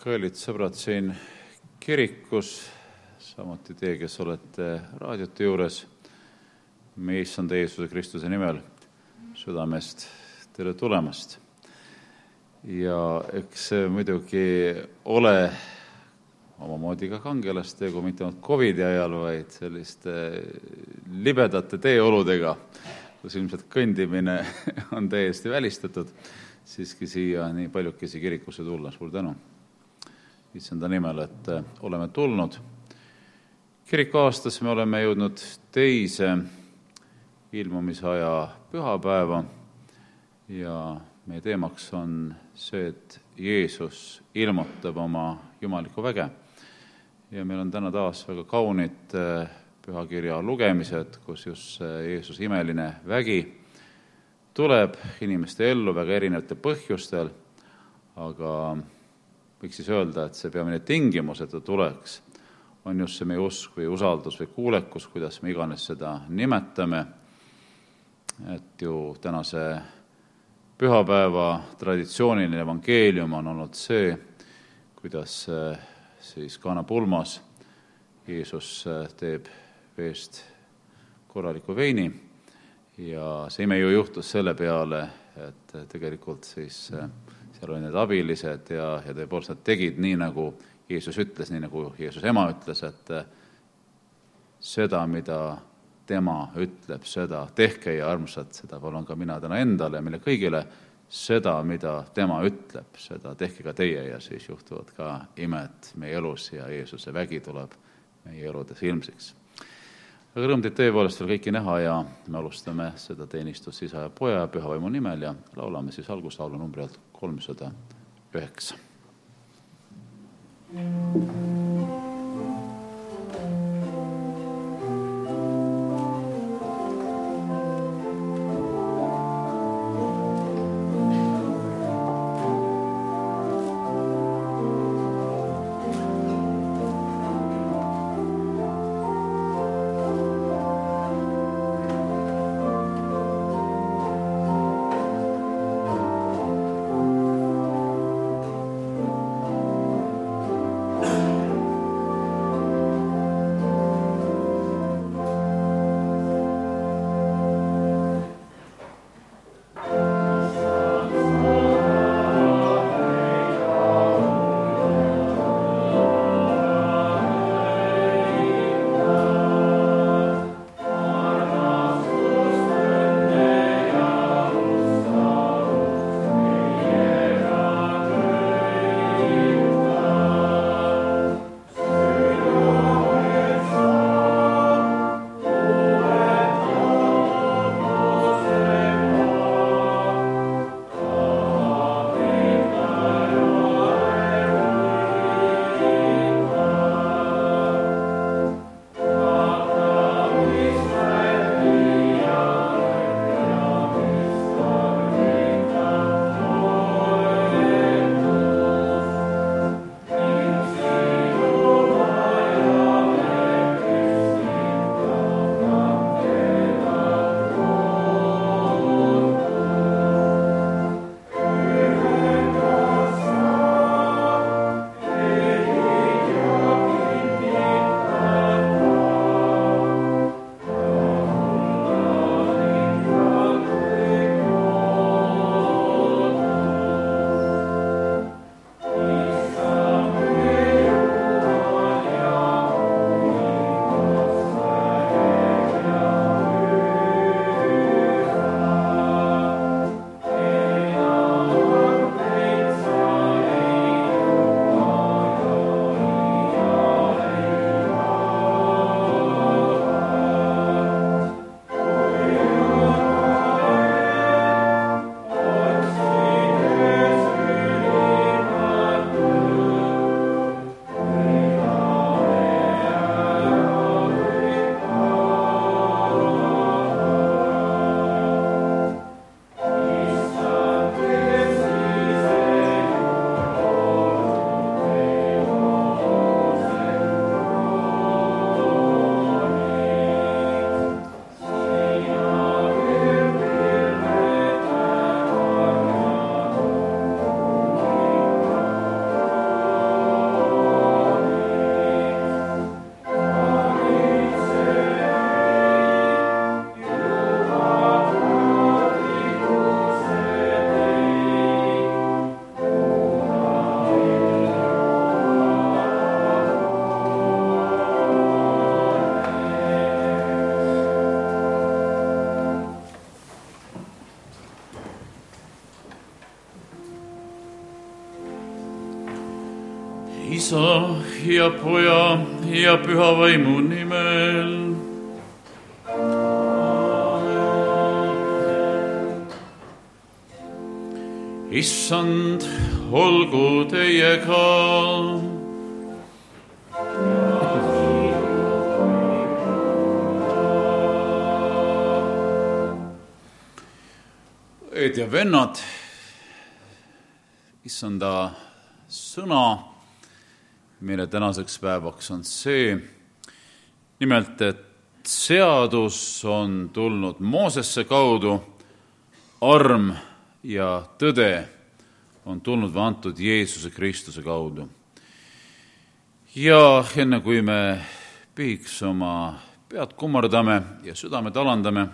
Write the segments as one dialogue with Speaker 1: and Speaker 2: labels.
Speaker 1: Kallid sõbrad siin kirikus, samuti teie, kes olete raadiote juures, meie Issanda Jeesuse Kristuse nimel südamest tere tulemast. Ja eks see muidugi ole omamoodi ka kangelastegu, mitte ainult COVID-i ajal, vaid selliste libedate teeoludega, kus ilmselt kõndimine on täiesti välistatud, siiski siia nii paljukesi kirikusse tulla. Suur tänu Issanda nimel, et oleme tulnud. Kiriku aastas me oleme jõudnud teise ilmumisaja pühapäeva ja meie teemaks on see, et Jeesus ilmutab oma jumalikku väge. Ja meil on täna taas väga kaunid pühakirja lugemised, kus just Jeesus imeline vägi tuleb inimeste ellu väga erinevatel põhjustel, aga võiks siis öelda, et see peamine tingimus, et ta tuleks, on just see meie usk või usaldus või kuulekus, kuidas me iganes seda nimetame. Et ju tänase pühapäeva traditsiooniline evangeelium on olnud see, kuidas siis Kana pulmas Jeesus teeb veest korraliku veini ja see ime ju juhtus selle peale, et tegelikult siis seal olid need abilised ja tõepoolest nad tegid nii, nagu Jeesus ütles, nii nagu Jeesus ema ütles, et seda, mida tema ütleb, seda tehke ja armsad, seda palun ka mina täna endale ja meile kõigile, seda, mida tema ütleb, seda tehke ka teie ja siis juhtuvad ka imed meie elus ja Jeesuse vägi tuleb meie eludes ilmsiks. Aga rõõm teid tõepoolest veel kõiki näha ja me alustame seda teenistust Isa ja Poja ja Püha Vaimu nimel ja laulame siis alguslaulu numbrilt 309. Isa ja Poja ja Püha Vaimu nimel. Issand, olgu teiega. Õed ja vennad, issanda sõna meile tänaseks päevaks on see, nimelt, et seadus on tulnud Moosesse kaudu, arm ja tõde on tulnud või antud Jeesuse Kristuse kaudu. Ja enne kui me pihiks oma pead kummardame ja südamed alandame,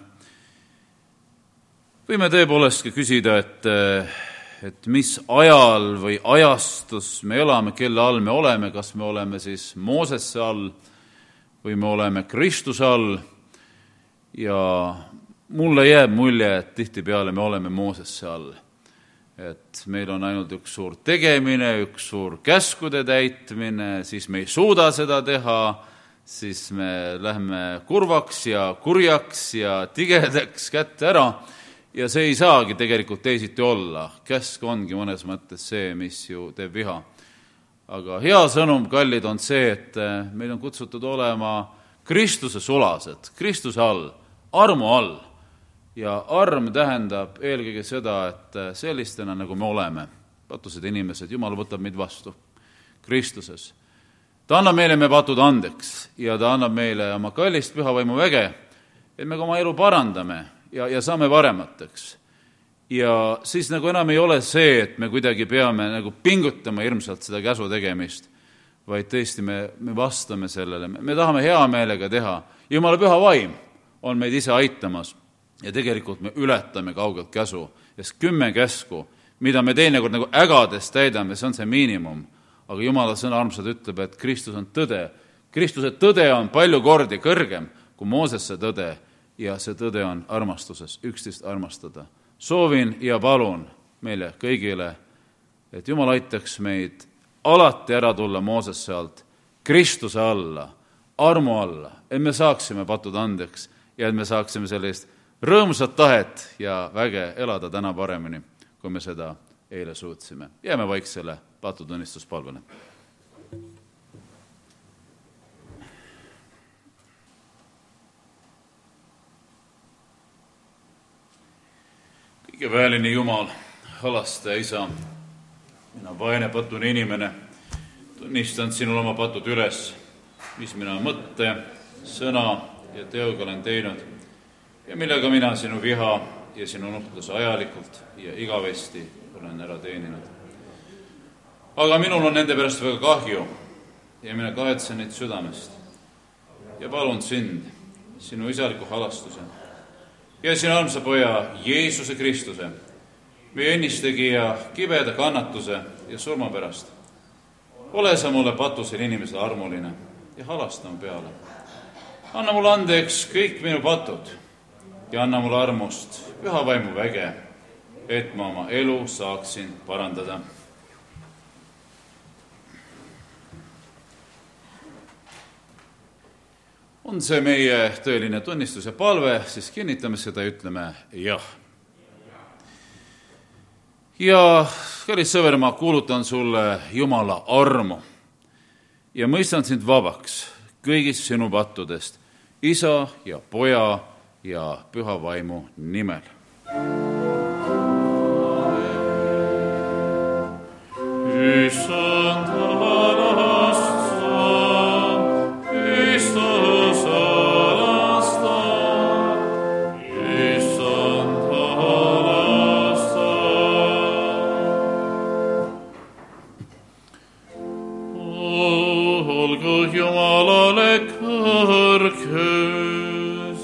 Speaker 1: võime tõepoolest ka küsida, et mis ajal või ajastus me elame, kelle all me oleme, kas me oleme siis Moosesse all või me oleme Kristuse all. Ja mulle jääb mulje, et tihtipeale me oleme Moosesse all. Et meil on ainult üks suur tegemine, üks suur käskude täitmine, siis me ei suuda seda teha, siis me lähme kurvaks ja kurjaks ja tigedaks kätte ära. Ja see ei saagi tegelikult teisiti olla. Käsk ongi mõnes mõttes see, mis ju teeb viha. Aga hea sõnum, kallid, on see, et meil on kutsutud olema Kristuse sulased, Kristuse all, armu all. Ja arm tähendab eelkõige seda, et sellistena, nagu me oleme, patused inimesed, Jumal võtab meid vastu Kristuses. Ta annab meile me patud andeks ja ta annab meile oma kallist püha vaimu väge, et me oma elu parandame ja saame paremateks. Ja siis nagu enam ei ole see, et me kuidagi peame nagu pingutama hirmsalt seda käsu tegemist, vaid tõesti me vastame sellele. Me tahame hea meelega teha. Jumala püha vaim on meid ise aitamas ja tegelikult me ületame kaugelt käsu. Ja 10 käsku, mida me teinekord nagu ägades täidame, see on see miinimum. Aga Jumala sõna armsad ütleb, et Kristus on tõde. Kristuse tõde on palju kordi kõrgem kui Moosesse tõde. Ja see tõde on armastuses, üksteist armastada. Soovin ja palun meile kõigile, et Jumal aitaks meid alati ära tulla Moosesse alt, Kristuse alla, armu alla, et me saaksime patud andeks ja et me saaksime sellist rõõmsat tahet ja väge elada täna paremini, kui me seda eile suutsime. Jääme vaiksele patutunnistuspalvele. Kõigeväeline Jumal, halastaja Isa, mina vaene patune inimene, tunnistan sinul oma patud üles, mis mina mõtte, sõna ja teoga olen teinud ja millega mina sinu viha ja sinu nuhtluse ajalikult ja igavesti olen ära teeninud. Aga minul on nende pärast väga kahju ja mina kahetsen neid südamest ja palun sind, sinu isaliku halastuse ja sinu armsa poja Jeesuse Kristuse, meie õnnistegija kibeda kannatuse ja surma pärast. Ole sa mulle patusel inimesele armuline ja halasta mu peale. Anna mulle andeks kõik minu patud ja anna mulle armust püha vaimu väge, et ma oma elu saaksin parandada. On see meie tõeline tunnistus ja palve, siis kinnitame seda ja ütleme jah. Ja kallis sõber, ma kuulutan sulle Jumala armu ja mõistan sind vabaks kõigist sinu pattudest, Isa ja Poja ja Püha Vaimu nimel. Issand Jumalale kõrgus.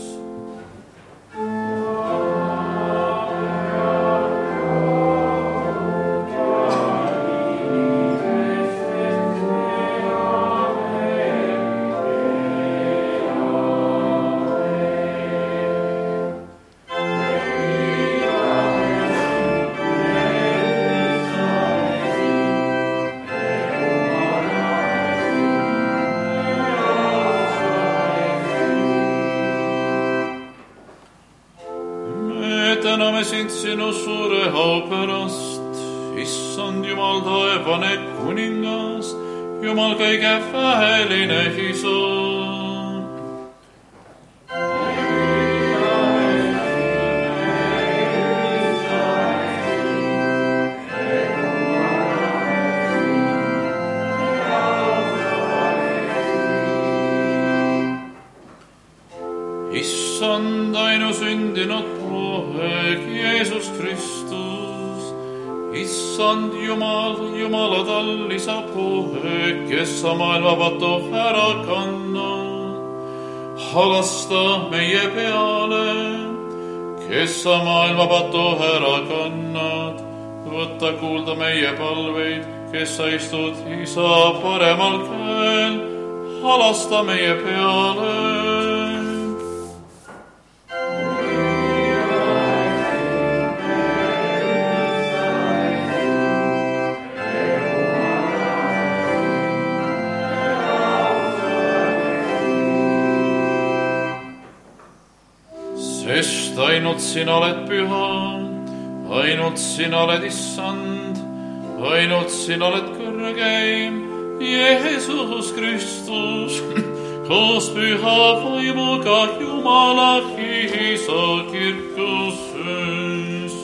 Speaker 1: täname sind sinu suure au pärast, issand Jumal, taevane kuningas, Jumal kõige väeline Isa. Issand ainusündinud poeg Jeesus Kristus, issand Jumal, Jumaladal isa poeg, kes sa maailma patu ära kannad. Halasta meie peale, kes sa maailma patu ära kannad. Võta kuulda meie palveid, kes sa istud isa paremal käel. Halasta meie peale. Sest ainult sina oled püha, ainult sina oled issand, ainult sina oled kõrgeim, Jeesus Kristus, koos püha vaimuga Jumala isa kirkuses.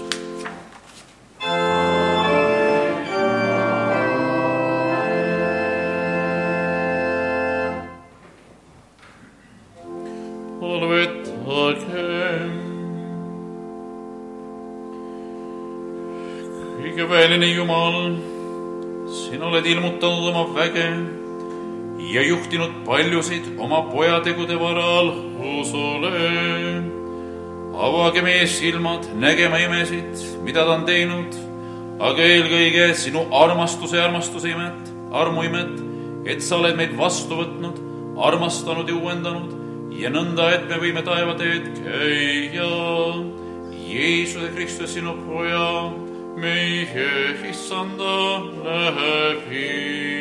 Speaker 1: Kõige väeline Jumal, sina oled ilmutanud oma väge ja juhtinud paljusid oma pojategude varal usule. Avage meie silmad nägema imesid, mida ta on teinud, aga eelkõige sinu armuimet, et sa oled meid vastu võtnud, armastanud ja uuendanud ja nõnda, et me võime taevateed käia. Jeesuse Kristus, sinu poja, meie issanda läbi.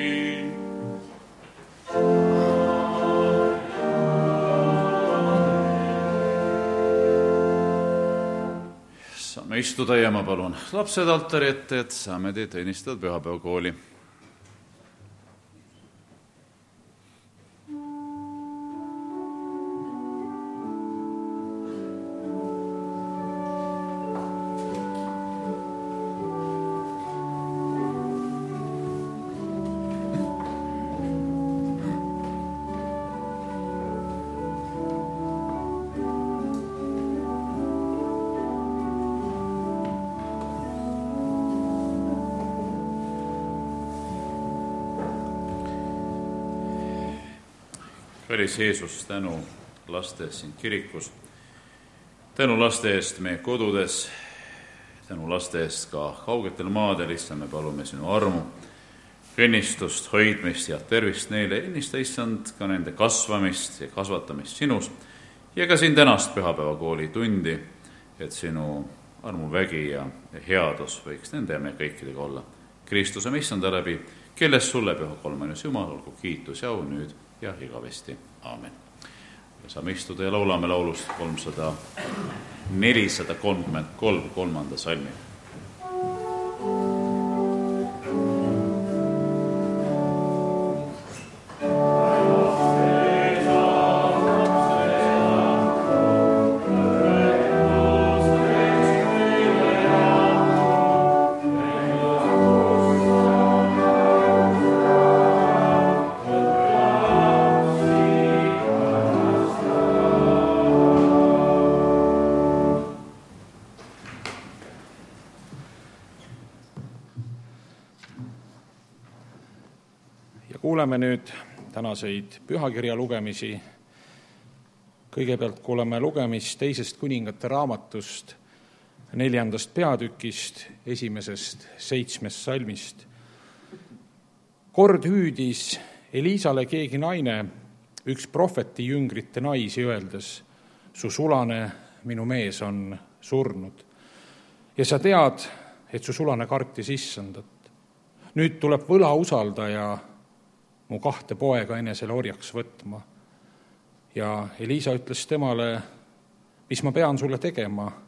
Speaker 1: Saame istuda ja ma palun lapsed altari ette, et saame teid õnnistada pühapäevakooli. Kallis Jeesus, tänu laste eest siin kirikus, tänu laste eest meie kodudes, tänu laste eest ka kaugetel maadel, issand, me palume sinu armu, õnnistust, hoidmist ja tervist neile, õnnista, issand, ka nende kasvamist ja kasvatamist sinus ja ka siin tänast pühapäevakooli tundi, et sinu armuvägi ja headus võiks nende ja me kõikidega olla. Kristuse me issanda läbi, kelles sulle püha kolmanus Jumal, olgu kiitus ja au nüüd ja igavesti. Aamen. Saame istuda ja laulame laulust 433 kolmanda salmi.
Speaker 2: Kuuleme nüüd tänaseid pühakirja lugemisi. Kõigepealt kuuleme lugemist teisest kuningate raamatust, 4. peatükist, 1. 7. salmist. Kord hüüdis Eliisale keegi naine, üks prohveti jüngrite naisi, öeldes, su sulane, minu mees, on surnud. Ja sa tead, et su sulane kartis issandat. Nüüd tuleb võlausaldaja mu 2 poega enesele orjaks võtma. Ja Eliisa ütles temale, mis ma pean sulle tegema?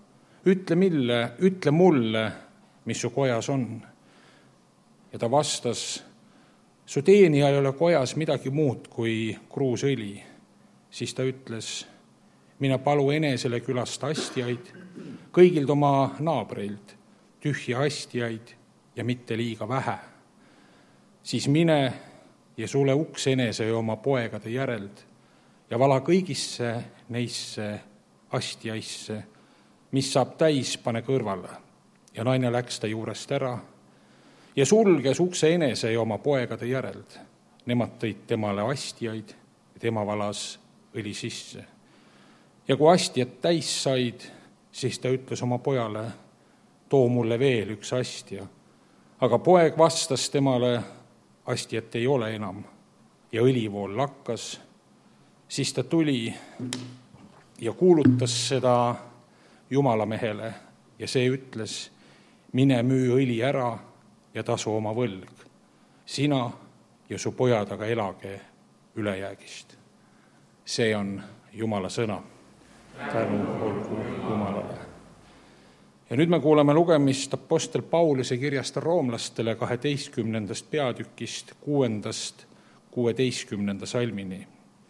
Speaker 2: ütle mulle, mis su kojas on. Ja ta vastas, su teenija ei ole kojas midagi muud kui kruusõli. Siis ta ütles, mine palu enesele külast astjaid, kõigilt oma naabreilt, tühja astjaid ja mitte liiga vähe. Siis mine ja sule uks enese ja oma poegade järeld ja vala kõigisse neisse astjaisse, mis saab täis, pane kõrvale. Ja naine läks ta juurest ära ja sulges ukse enese ja oma poegade järeld. Nemad tõid temale astjaid ja tema valas õli sisse. Ja kui astjad täis said, siis ta ütles oma pojale, too mulle veel üks astja. Aga poeg vastas temale, astjat ei ole enam ja õlivool lakkas. Siis ta tuli ja kuulutas seda Jumala mehele ja see ütles, mine müü õli ära ja tasu oma võlg. Sina ja su pojad aga elage ülejäägist. See on Jumala sõna. Tänu olgu Jumalale. Ja nüüd me kuuleme lugemist apostel Pauluse kirjast roomlastele 12. peatükist 6.–16. salmini.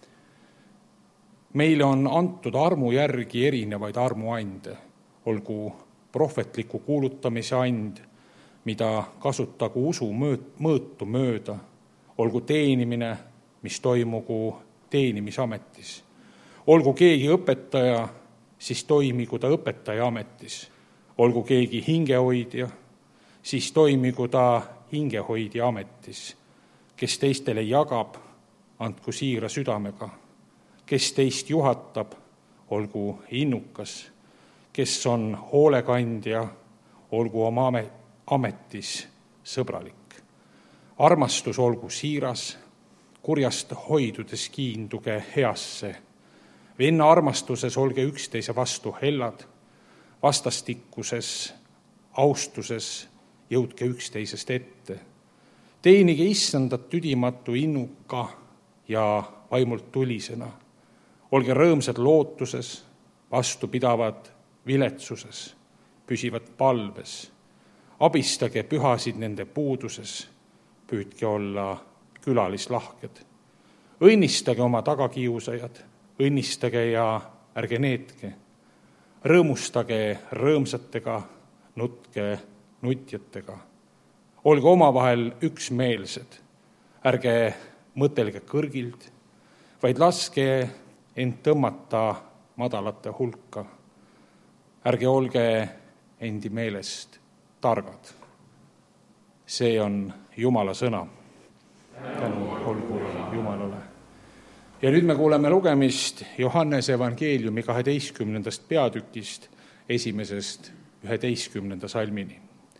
Speaker 2: Meile on antud armu järgi erinevaid armuande, olgu prohvetliku kuulutamise and, mida kasutagu usu mõõtu mööda, olgu teenimine, mis toimugu teenimisametis. Olgu keegi õpetaja, siis toimigu ta õpetaja ametis. Olgu keegi hingehoidja, siis toimigu ta hingehoidja ametis. Kes teistele jagab, andku siira südamega. Kes teist juhatab, olgu innukas. Kes on hoolekandja, olgu oma ametis sõbralik. Armastus olgu siiras, kurjast hoidudes kiinduge heasse. Venna armastuses olge üksteise vastu hellad, vastastikuses austuses jõudke üksteisest ette. Teenige issandat tüdimatu innuka ja vaimult tulisena. Olge rõõmsad lootuses, vastupidavad viletsuses, püsivad palves. Abistage pühasid nende puuduses, püüdke olla külalislahked. Õnnistage oma tagakiusajad, õnnistage ja ärge neetke. Rõõmustage rõõmsatega, nutke nutjatega. Olge omavahel üksmeelsed, ärge mõtelge kõrgilt, vaid laske end tõmmata madalate hulka. Ärge olge endi meelest targad. See on Jumala sõna. Tänu olgu Jumalale. Ja nüüd me kuuleme lugemist Johannese evangeeliumi 12. peatükist 1.–11. salmini.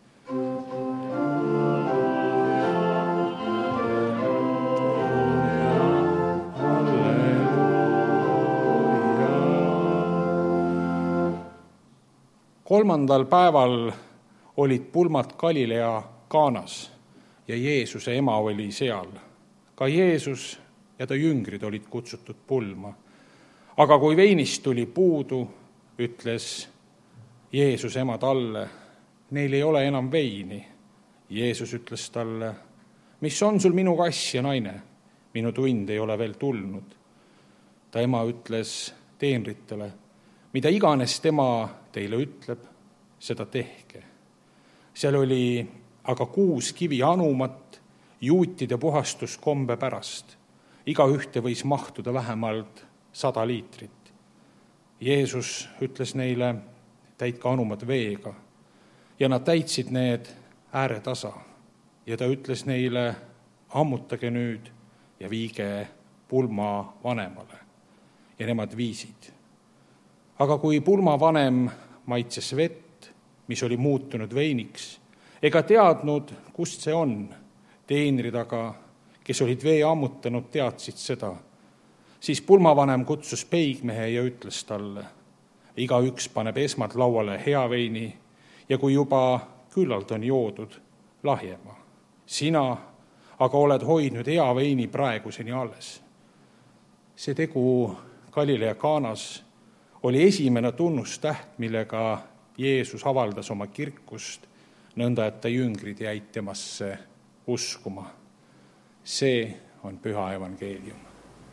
Speaker 2: Kolmandal päeval olid pulmad Galilea Kaanas ja Jeesuse ema oli seal. Ka Jeesus ja ta jüngrid olid kutsutud pulma. Aga kui veinist tuli puudu, ütles Jeesus ema talle, neil ei ole enam veini. Jeesus ütles talle, mis on sul minu kass ja naine? Minu tund ei ole veel tulnud. Ta ema ütles teenritele, mida iganes tema teile ütleb, seda tehke. Seal oli aga 6 kivi anumat juutide puhastuskombe pärast. Iga ühte võis mahtuda vähemalt 100 liitrit. Jeesus ütles neile, täitke anumad veega. Ja nad täitsid need ääretasa. Ja ta ütles neile, ammutage nüüd ja viige pulma vanemale. Ja nemad viisid. Aga kui pulma vanem maitses vett, mis oli muutunud veiniks, ega teadnud, kust see on, teenrid aga, kes olid vee ammutanud, teadsid seda. Siis pulmavanem kutsus peigmehe ja ütles talle, igaüks paneb esmalt lauale hea veini ja kui juba küllalt on joodud, lahjema. Sina aga oled hoidnud hea veini praeguseni alles. See tegu Galilea Kaanas oli esimene tunnustäht, millega Jeesus avaldas oma kirkust, nõnda et ta jüngrid jäid temasse uskuma. See on püha evangeelium.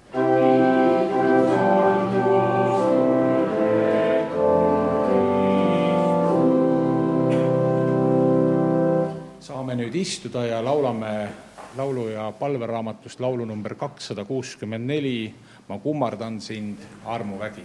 Speaker 2: Saame nüüd istuda ja laulame laulu- ja palveraamatust laulu number 264, Ma kummardan sind, armuvägi.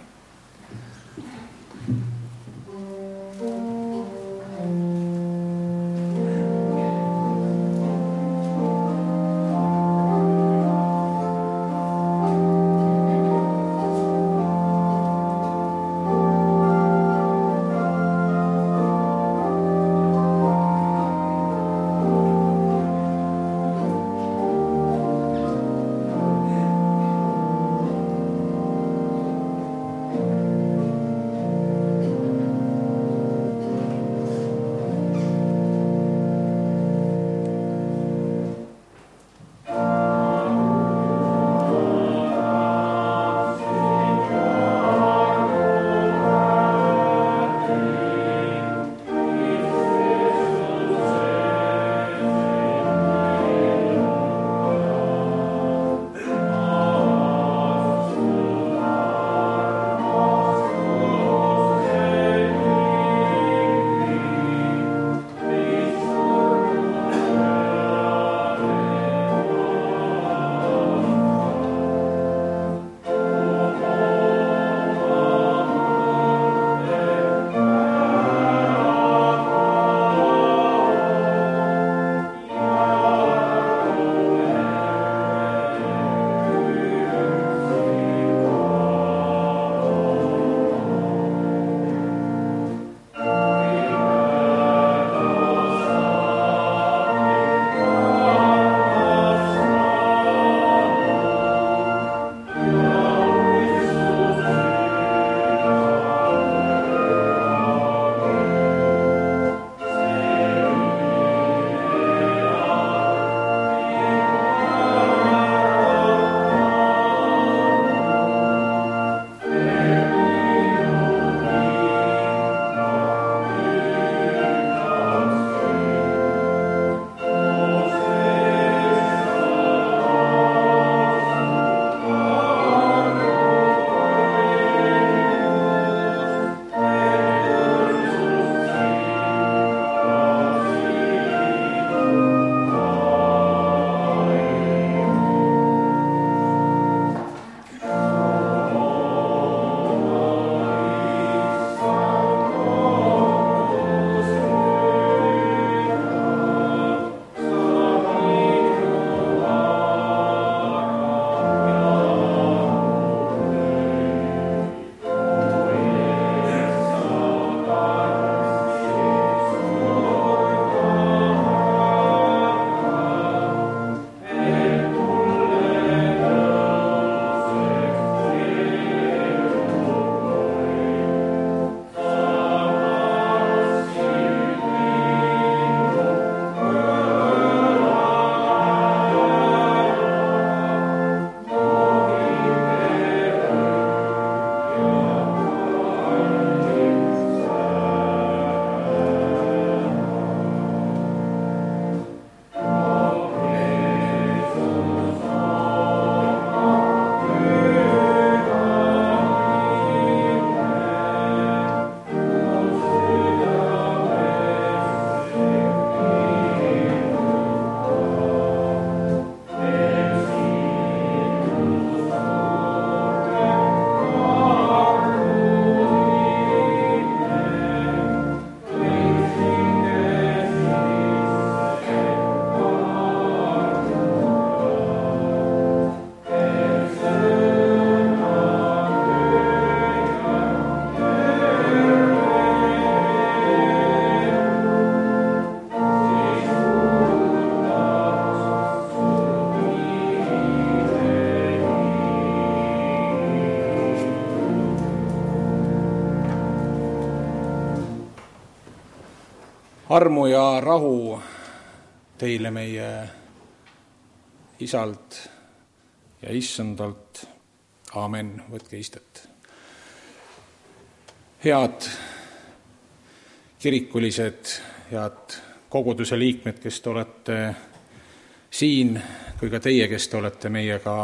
Speaker 2: Armu ja rahu teile meie Isalt ja Issandalt. Aamen. Võtke istet. Head kirikulised, head koguduse liikmed, kes te olete siin, kui ka teie, kes te olete meiega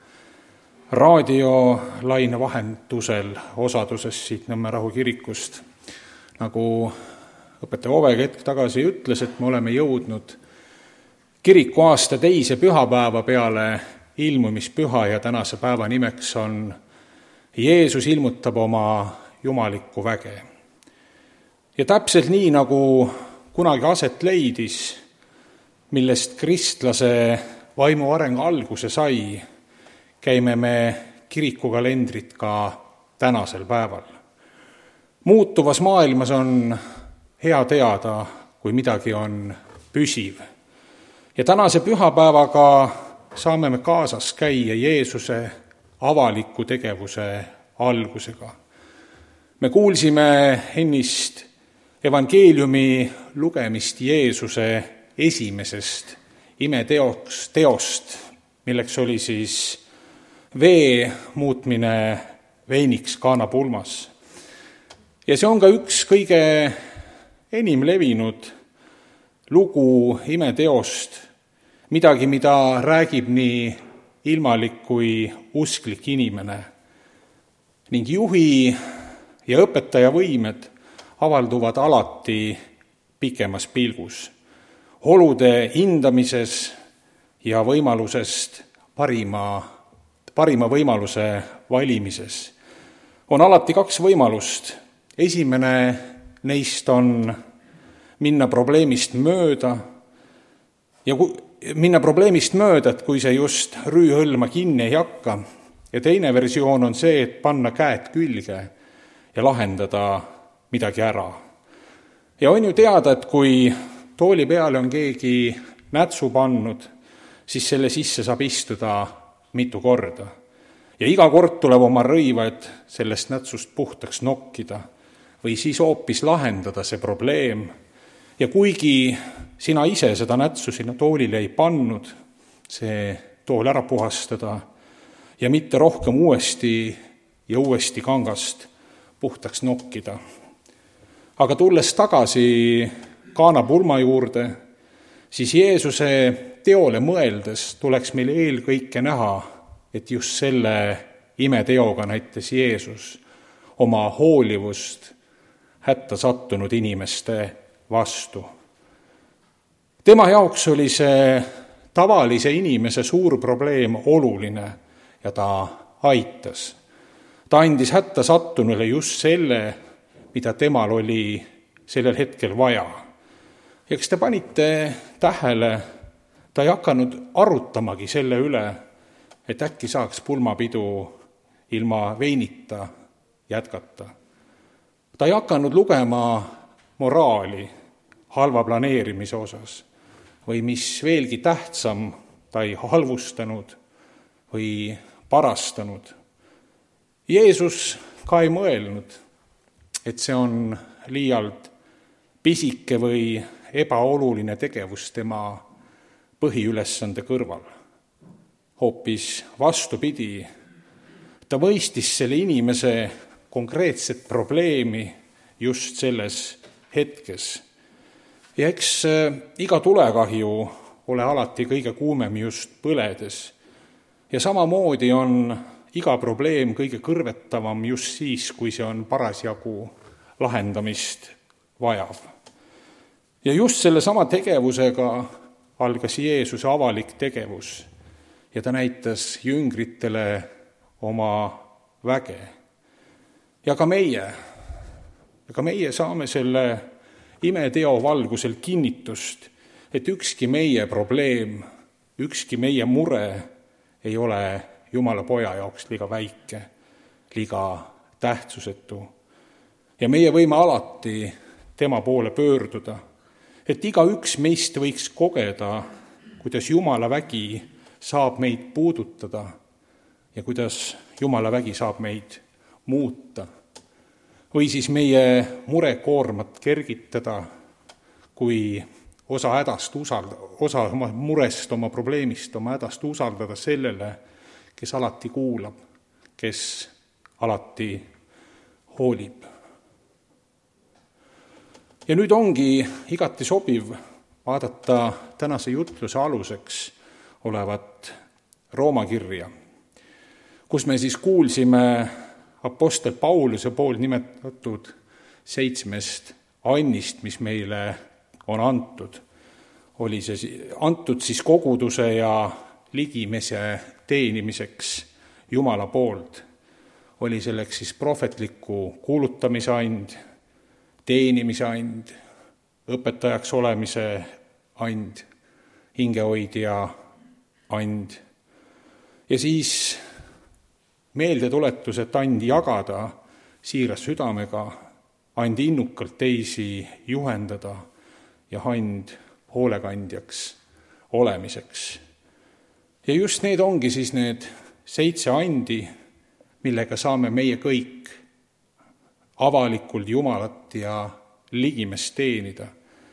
Speaker 2: raadiolaine vahendusel osaduses siit Nõmme Rahu kirikust. Nagu õpetaja Oveg hetk tagasi ütles, et me oleme jõudnud kirikuaasta teise pühapäeva peale ilmumispüha ja tänase päeva nimeks on Jeesus ilmutab oma jumalikku väge. Ja täpselt nii, nagu kunagi aset leidis, millest kristlase vaimu areng alguse sai, käime me kirikukalendrit ka tänasel päeval. Muutuvas maailmas on hea teada, kui midagi on püsiv. Ja tänase pühapäevaga saame me kaasas käia Jeesuse avaliku tegevuse algusega. Me kuulsime ennist evangeeliumi lugemist Jeesuse esimesest imeteost, milleks oli siis vee muutmine veiniks Kaana pulmas. Ja see on ka üks kõige enim levinud lugu imeteost, midagi, mida räägib nii ilmalik kui usklik inimene. Ning juhi ja õpetaja võimed avalduvad alati pikemas pilgus, olude hindamises ja võimalusest parima võimaluse valimises. On alati kaks võimalust. Esimene neist on minna probleemist mööda, et kui see just rüühõlma kinni ei hakka. Ja teine versioon on see, et panna käed külge ja lahendada midagi ära. Ja on ju teada, et kui tooli peale on keegi nätsu pannud, siis selle sisse saab istuda mitu korda. Ja iga kord tuleb oma rõivad sellest nätsust puhtaks nokkida või siis hoopis lahendada see probleem. Ja kuigi sina ise seda nätsu sinna toolile ei pannud, see tool ära puhastada ja mitte rohkem uuesti kangast puhtaks nokkida. Aga tulles tagasi Kaana pulma juurde, siis Jeesuse teole mõeldes tuleks meil eelkõike näha, et just selle imeteoga näitas Jeesus oma hoolivust hätta sattunud inimeste vastu. Tema jaoks oli see tavalise inimese suur probleem oluline ja ta aitas. Ta andis hätta sattunule just selle, mida temal oli sellel hetkel vaja. Ja kas te panite tähele, ta ei hakanud arutamagi selle üle, et äkki saaks pulmapidu ilma veinita jätkata. Ta ei hakanud lugema moraali halva planeerimise osas või mis veelgi tähtsam, ta ei halvustanud või parastanud. Jeesus ka ei mõelnud, et see on liialt pisike või ebaoluline tegevus tema põhiülesande kõrval. Hoopis vastupidi, ta mõistis selle inimese konkreetset probleemi just selles hetkes. Ja eks iga tulekahju ole alati kõige kuumem just põledes. Ja samamoodi on iga probleem kõige kõrvetavam just siis, kui see on parasjagu lahendamist vajav. Ja just selle sama tegevusega algas Jeesuse avalik tegevus ja ta näitas jüngritele oma väge. Ja ka meie saame selle imeteo valgusel kinnitust, et ükski meie probleem, ükski meie mure ei ole Jumala poja jaoks liiga väike, liiga tähtsusetu. Ja meie võime alati tema poole pöörduda, et igaüks meist võiks kogeda, kuidas Jumala vägi saab meid puudutada ja kuidas Jumala vägi saab meid muuta. Või siis meie murekoormat kergitada, kui osa oma murest, oma probleemist, oma hädast usaldada sellele, kes alati kuulab, kes alati hoolib. Ja nüüd ongi igati sobiv vaadata tänase jutluse aluseks olevat Rooma kirja, kus me siis kuulsime apostel Pauluse pool nimetatud 7 annist, mis meile on antud. Oli see antud siis koguduse ja ligimese teenimiseks Jumala poolt. Oli selleks siis prohvetliku kuulutamise and, teenimise and, õpetajaks olemise and, hingehoidja and ja siis meeldetuletus, et andi jagada siiras südamega, andi innukalt teisi juhendada ja and hoolekandjaks olemiseks. Ja just need ongi siis need 7 andi, millega saame meie kõik avalikult Jumalat ja ligimest teenida.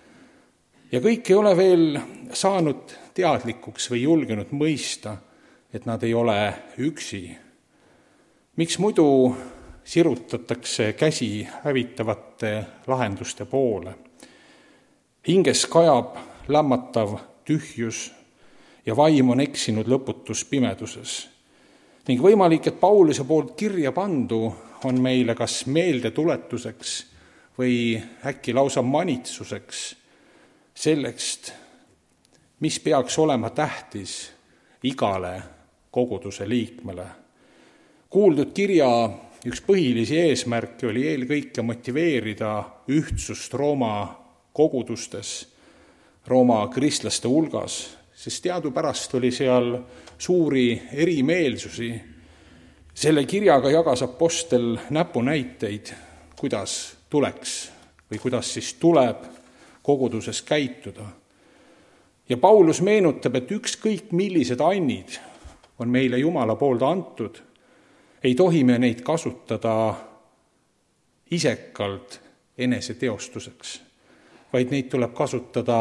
Speaker 2: Ja kõik ei ole veel saanud teadlikuks või julgenud mõista, et nad ei ole üksi. Miks muidu sirutatakse käsi hävitavate lahenduste poole? Hinges kajab lämmatav tühjus ja vaim on eksinud lõputus pimeduses. Ning võimalik, et Pauluse poolt kirja pandu on meile kas meeldetuletuseks või äkki lausa manitsuseks sellest, mis peaks olema tähtis igale koguduse liikmele. Kuuldud kirja üks põhilisi eesmärke oli eelkõige motiveerida ühtsust Rooma kogudustes, Rooma kristlaste hulgas, sest teadupärast oli seal suuri erimeelsusi. Selle kirjaga jagas apostel näpunäiteid, kuidas tuleks või kuidas siis tuleb koguduses käituda. Ja Paulus meenutab, et ükskõik millised annid on meile Jumala poolt antud, ei tohi me neid kasutada isekalt eneseteostuseks, vaid neid tuleb kasutada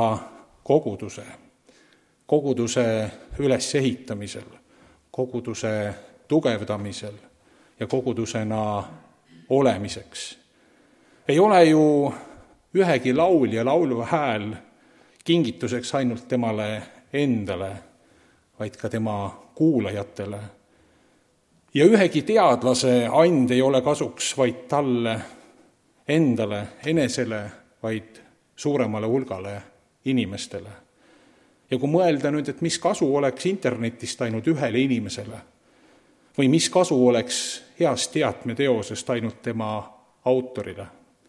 Speaker 2: koguduse ülesehitamisel, koguduse tugevdamisel ja kogudusena olemiseks. Ei ole ju ühegi laulja laulu hääl kingituseks ainult temale endale, vaid ka tema kuulajatele. Ja ühegi teadlase and ei ole kasuks vaid talle endale, enesele, vaid suuremale hulgale inimestele. Ja kui mõelda nüüd, et mis kasu oleks internetist ainult ühele inimesele või mis kasu oleks heast teatmeteosest ainult tema autorile.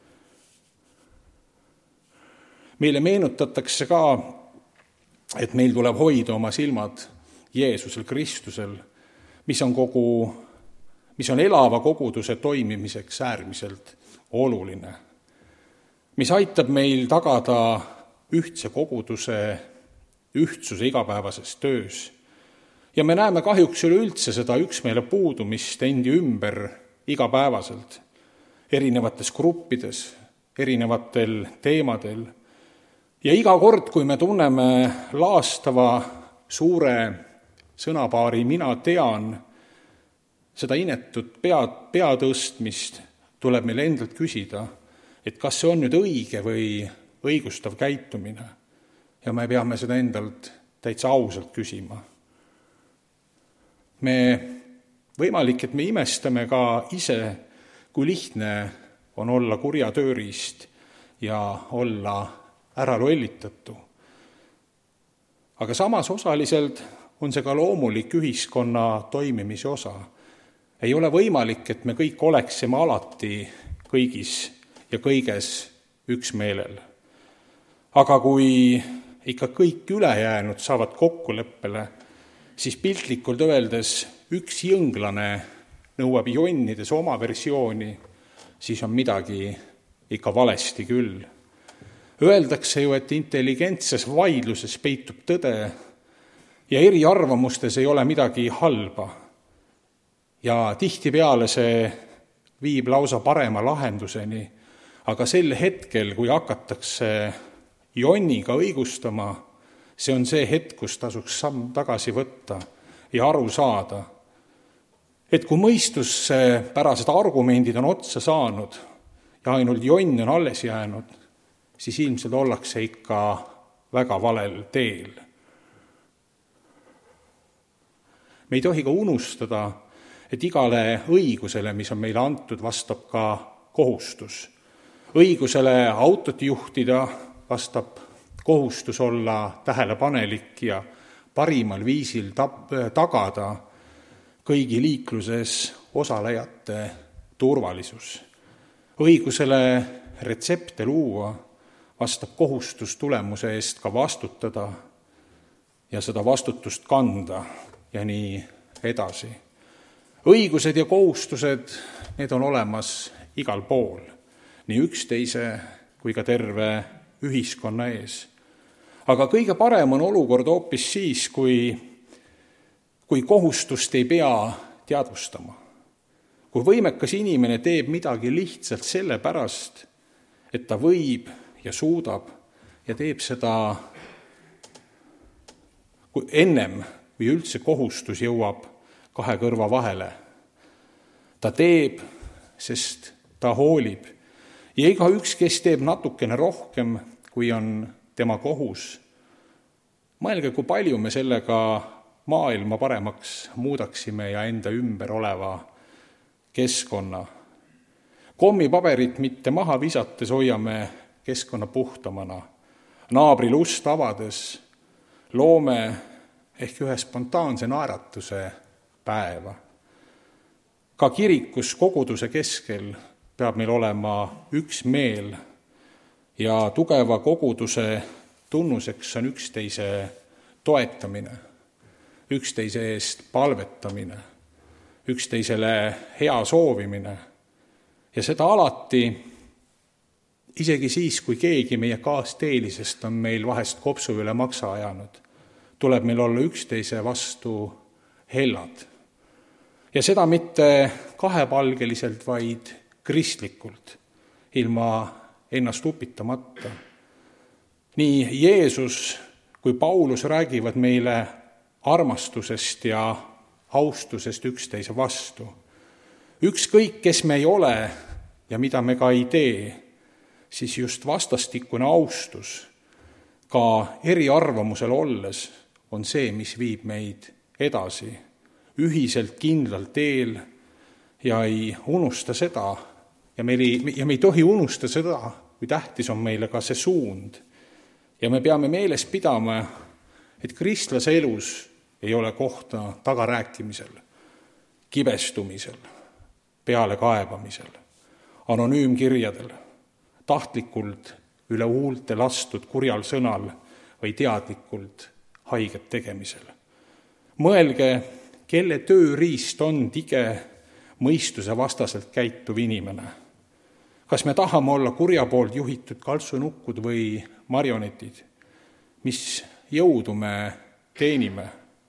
Speaker 2: Meile meenutatakse ka, et meil tuleb hoida oma silmad Jeesusel Kristusel, mis on elava koguduse toimimiseks äärmiselt oluline, mis aitab meil tagada ühtse koguduse ühtsuse igapäevases töös. Ja me näeme kahjuks üleüldse seda üksmeele puudumist endi ümber igapäevaselt, erinevates gruppides, erinevatel teemadel. Ja iga kord, kui me tunneme laastava suure sõnapaari mina tean, seda inetut peatõstmist, tuleb meil endalt küsida, et kas see on nüüd õige või õigustav käitumine. Ja me peame seda endalt täitsa ausalt küsima. Võimalik, et me imestame ka ise, kui lihtne on olla kurja tööriist ja olla ära lollitatu. Aga samas osaliselt on see ka loomulik ühiskonna toimimise osa. Ei ole võimalik, et me kõik oleksime alati kõigis ja kõiges üksmeelel. Aga kui ikka kõik ülejäänud saavad kokkuleppele, siis piltlikult öeldes üks jõnglane nõuab jonnides oma versiooni, siis on midagi ikka valesti küll. Öeldakse ju, et intelligentses vaidluses peitub tõde ja eriarvamustes ei ole midagi halba. Ja tihtipeale see viib lausa parema lahenduseni, aga sel hetkel, kui hakatakse jonniga õigustama, see on see hetk, kus tasuks samm tagasi võtta ja aru saada, et kui mõistuspärased argumendid on otsa saanud ja ainult jonn on alles jäänud, siis ilmselt ollakse ikka väga valel teel. Me ei tohi ka unustada, et igale õigusele, mis on meile antud, vastab ka kohustus. Õigusele autot juhtida vastab kohustus olla tähelepanelik ja parimal viisil tagada kõigi liikluses osalejate turvalisus. Õigusele retsepte luua vastab kohustus tulemuse eest ka vastutada ja seda vastutust kanda ja nii edasi. Õigused ja kohustused, need on olemas igal pool, nii üksteise kui ka terve ühiskonna ees. Aga kõige parem on olukord hoopis siis, kui kohustust ei pea teadvustama. Kui võimekas inimene teeb midagi lihtsalt sellepärast, et ta võib ja suudab ja teeb seda ennem, kui üldse kohustus jõuab kahe kõrva vahele. Ta teeb, sest ta hoolib. Ja igaüks, kes teeb natukene rohkem, kui on tema kohus. Mõelge, kui palju me sellega maailma paremaks muudaksime ja enda ümber oleva keskkonna. Kommipaberit mitte maha visates hoiame keskkonna puhtamana. Naabril ust avades loome ehk ühe spontaanse naeratuse päeva. Ka kirikus koguduse keskel peab meil olema üks meel ja tugeva koguduse tunnuseks on üksteise toetamine, üksteise eest palvetamine, üksteisele hea soovimine ja seda alati, isegi siis, kui keegi meie kaasteelisest on meil vahest kopsu üle maksa ajanud, tuleb meil olla üksteise vastu hellad. Ja seda mitte kahepalgeliselt, vaid kristlikult, ilma ennast upitamata. Nii Jeesus kui Paulus räägivad meile armastusest ja austusest üksteise vastu. Ükskõik, kes me ei ole ja mida me ka ei tee, siis just vastastikune austus, ka eriarvamusel olles, on see, mis viib meid edasi, ühiselt kindlal teel ja ei unusta seda, ja me ei tohi unustada seda, kui tähtis on meile ka see suund. Ja me peame meeles pidama, et kristlase elus ei ole kohta tagarääkimisel, kibestumisel, pealekaebamisel, anonüümkirjadel, tahtlikult üle huulte lastud kurjal sõnal või teadlikult haiget tegemisel. Mõelge, kelle tööriist on tige mõistuse vastaselt käituv inimene. Kas me tahame olla kurja poolt juhitud kaltsunukkud või marionetid? Mis jõudu me teenime?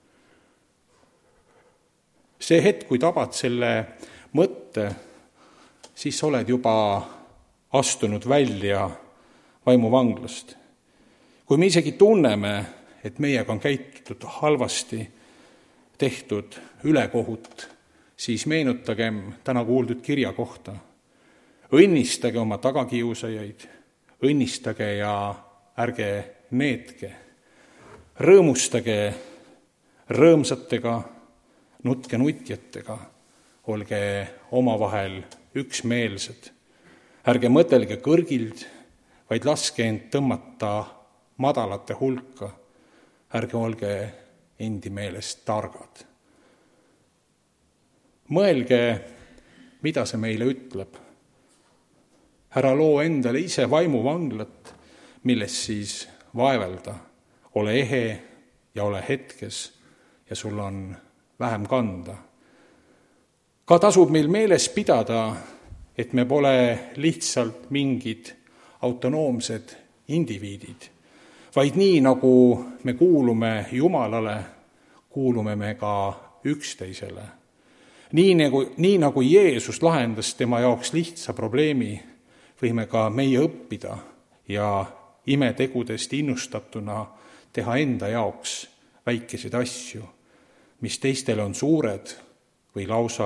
Speaker 2: See hetk, kui tabad selle mõtte, siis oled juba astunud välja vaimuvanglast. Kui me isegi tunneme, et meiega on käitutud halvasti, tehtud ülekohut, siis meenutagem täna kuuldud kirja kohta. Õnnistage oma tagakiusajaid, õnnistage ja ärge neetke. Rõõmustage rõõmsatega, nutke nutjatega, olge omavahel üksmeelsed. Ärge mõtelge kõrgild, vaid laske end tõmmata madalate hulka. Ärge olge endi meelest targad. Mõelge, mida see meile ütleb. Ära loo endale ise vaimuvanglat, milles siis vaevelda. Ole ehe ja ole hetkes ja sul on vähem kanda. Ka tasub meil meeles pidada, et me pole lihtsalt mingid autonoomsed indiviidid, vaid nii, nagu me kuulume Jumalale, kuulume me ka üksteisele. Nii nagu Jeesus lahendas tema jaoks lihtsa probleemi, võime ka meie õppida ja imetegudest innustatuna teha enda jaoks väikeseid asju, mis teistele on suured või lausa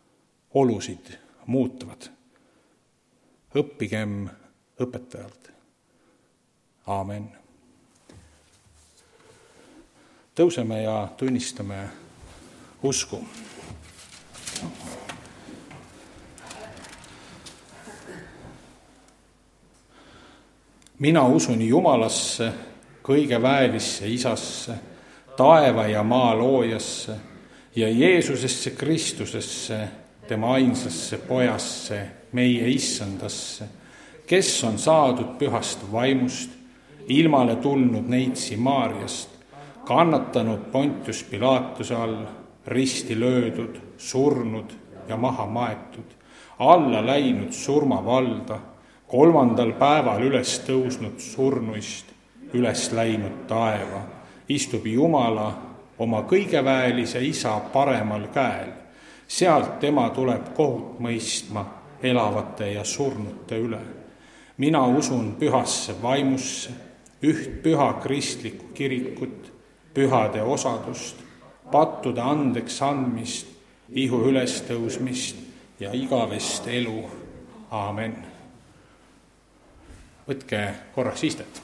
Speaker 2: olusid muutvad. Õppigem õpetajalt. aamen. Tõuseme ja tunnistame usku. Mina usun Jumalasse, kõige väelisse Isasse, taeva ja maa loojasse ja Jeesusesse Kristusesse, tema ainsasse Pojasse, meie issandasse, kes on saadud pühast vaimust, ilmale tulnud neitsi Maarjast, kannatanud Pontius Pilaatuse all, risti löödud, surnud ja maha maetud, alla läinud surmavalda, 3. päeval üles tõusnud surnuist, üles läinud taeva, istub Jumala oma kõigeväelise Isa paremal käel. Sealt tema tuleb kohut mõistma elavate ja surnute üle. Mina usun pühasse vaimusse, üht püha kristlikku kirikut, pühade osadust, pattude andeks andmist, ihu ülestõusmist ja igavest elu. Aamen. Võtke korraks istet.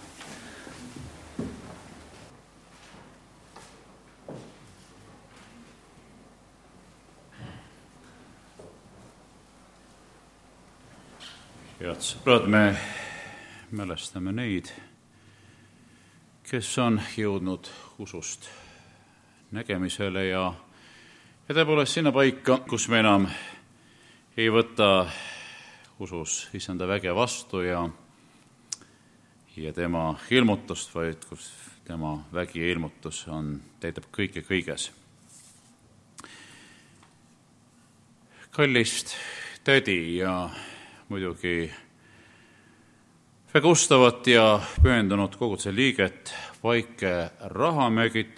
Speaker 1: Head sõbrad, me mälestame neid, kes on jõudnud usust nägemisele ja tõepoolest sinna paika, kus me enam ei võta usus Issanda väge vastu ja tema ilmutust, vaid kus tema vägi ja ilmutus täidab kõike kõiges. Kallist tädi ja muidugi väga ustavat ja pühendunud koguduse liiget Vaike Rahamägit.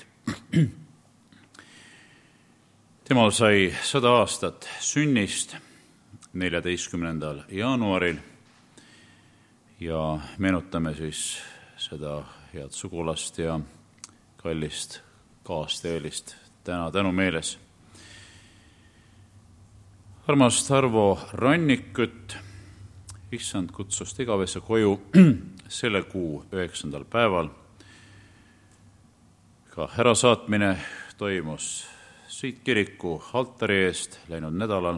Speaker 1: Temal sai 100 aastat sünnist 14. jaanuaril ja meenutame siis seda head sugulast ja kallist kaasteelist täna tänumeeles. Armast Arvo Rannikut Issand kutsus igavesse koju selle kuu 9. päeval. Ka ärasaatmine toimus siit kiriku altari eest läinud nädalal.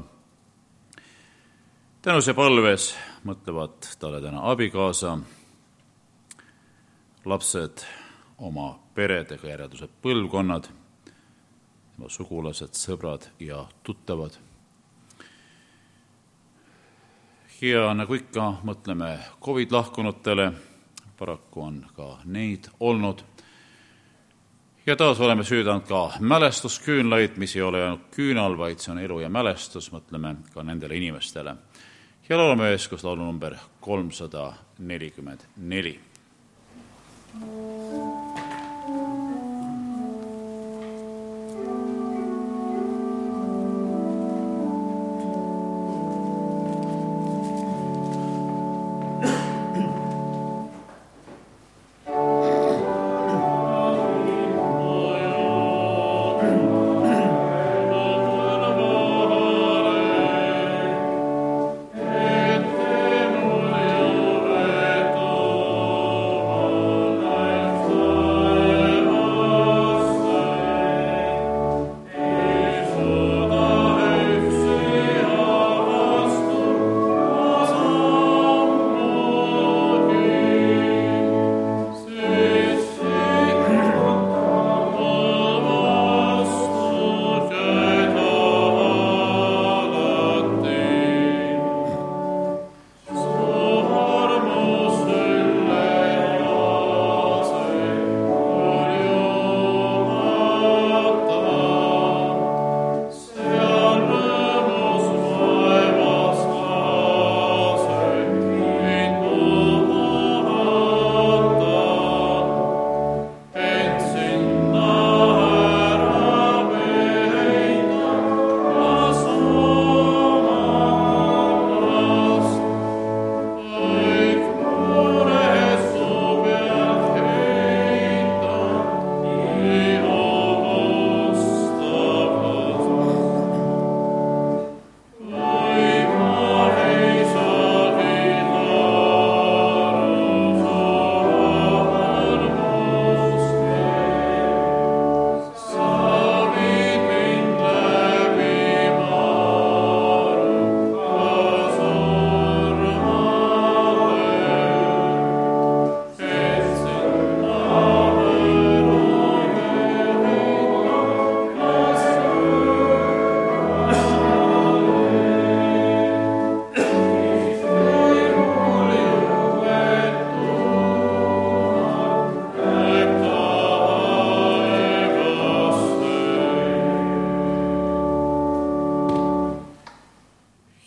Speaker 1: Tänuse palves mõtlevad talle täna abikaasa, lapsed, oma peredega järedused põlvkonnad, tema sugulased, sõbrad ja tuttavad. Ja nagu ikka mõtleme COVID lahkunutele, paraku on ka neid olnud. Ja taas oleme süüdanud ka mälestusküünlaid, mis ei ole ainult küünal, vaid see on elu ja mälestus, mõtleme ka nendele inimestele. Ja laulame üheskoos laulu number 344.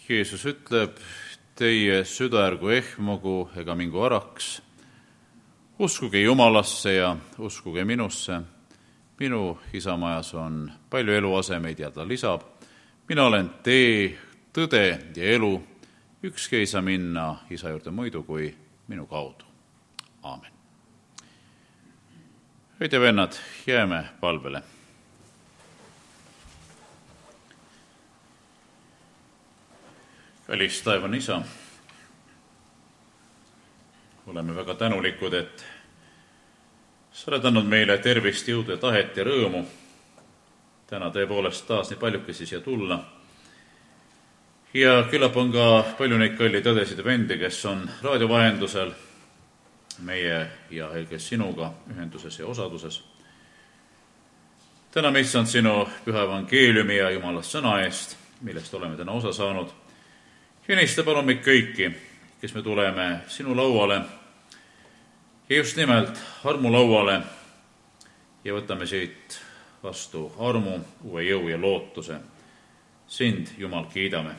Speaker 1: Jeesus ütleb, teie süda ärgu ehmugu ega mingu araks. Uskuge Jumalasse ja uskuge minusse. Minu isa majas on palju eluasemeid ja ta lisab, mina olen tee, tõde ja elu. Ükski ei saa minna isa juurde muidu kui minu kaudu. Aamen. Õed ja vennad, jääme palvele. Kallis taevane isa, oleme väga tänulikud, et sa oled andnud meile tervist, jõudu ja tahet ja rõõmu. Täna tõepoolest taas nii paljukesi siia tulla. Ja küllap on ka palju neid kalli tõdesid ja vendi, kes on raadio vahendusel meie ja kes sinuga ühenduses ja osaduses. Täna issand sinu püha evangeeliumi ja Jumala sõna eest, millest oleme täna osa saanud. Unista palun meid kõiki, kes me tuleme sinu lauale ja just nimelt armu lauale ja võtame siit vastu armu, uue jõu ja lootuse. Sind, Jumal, kiidame.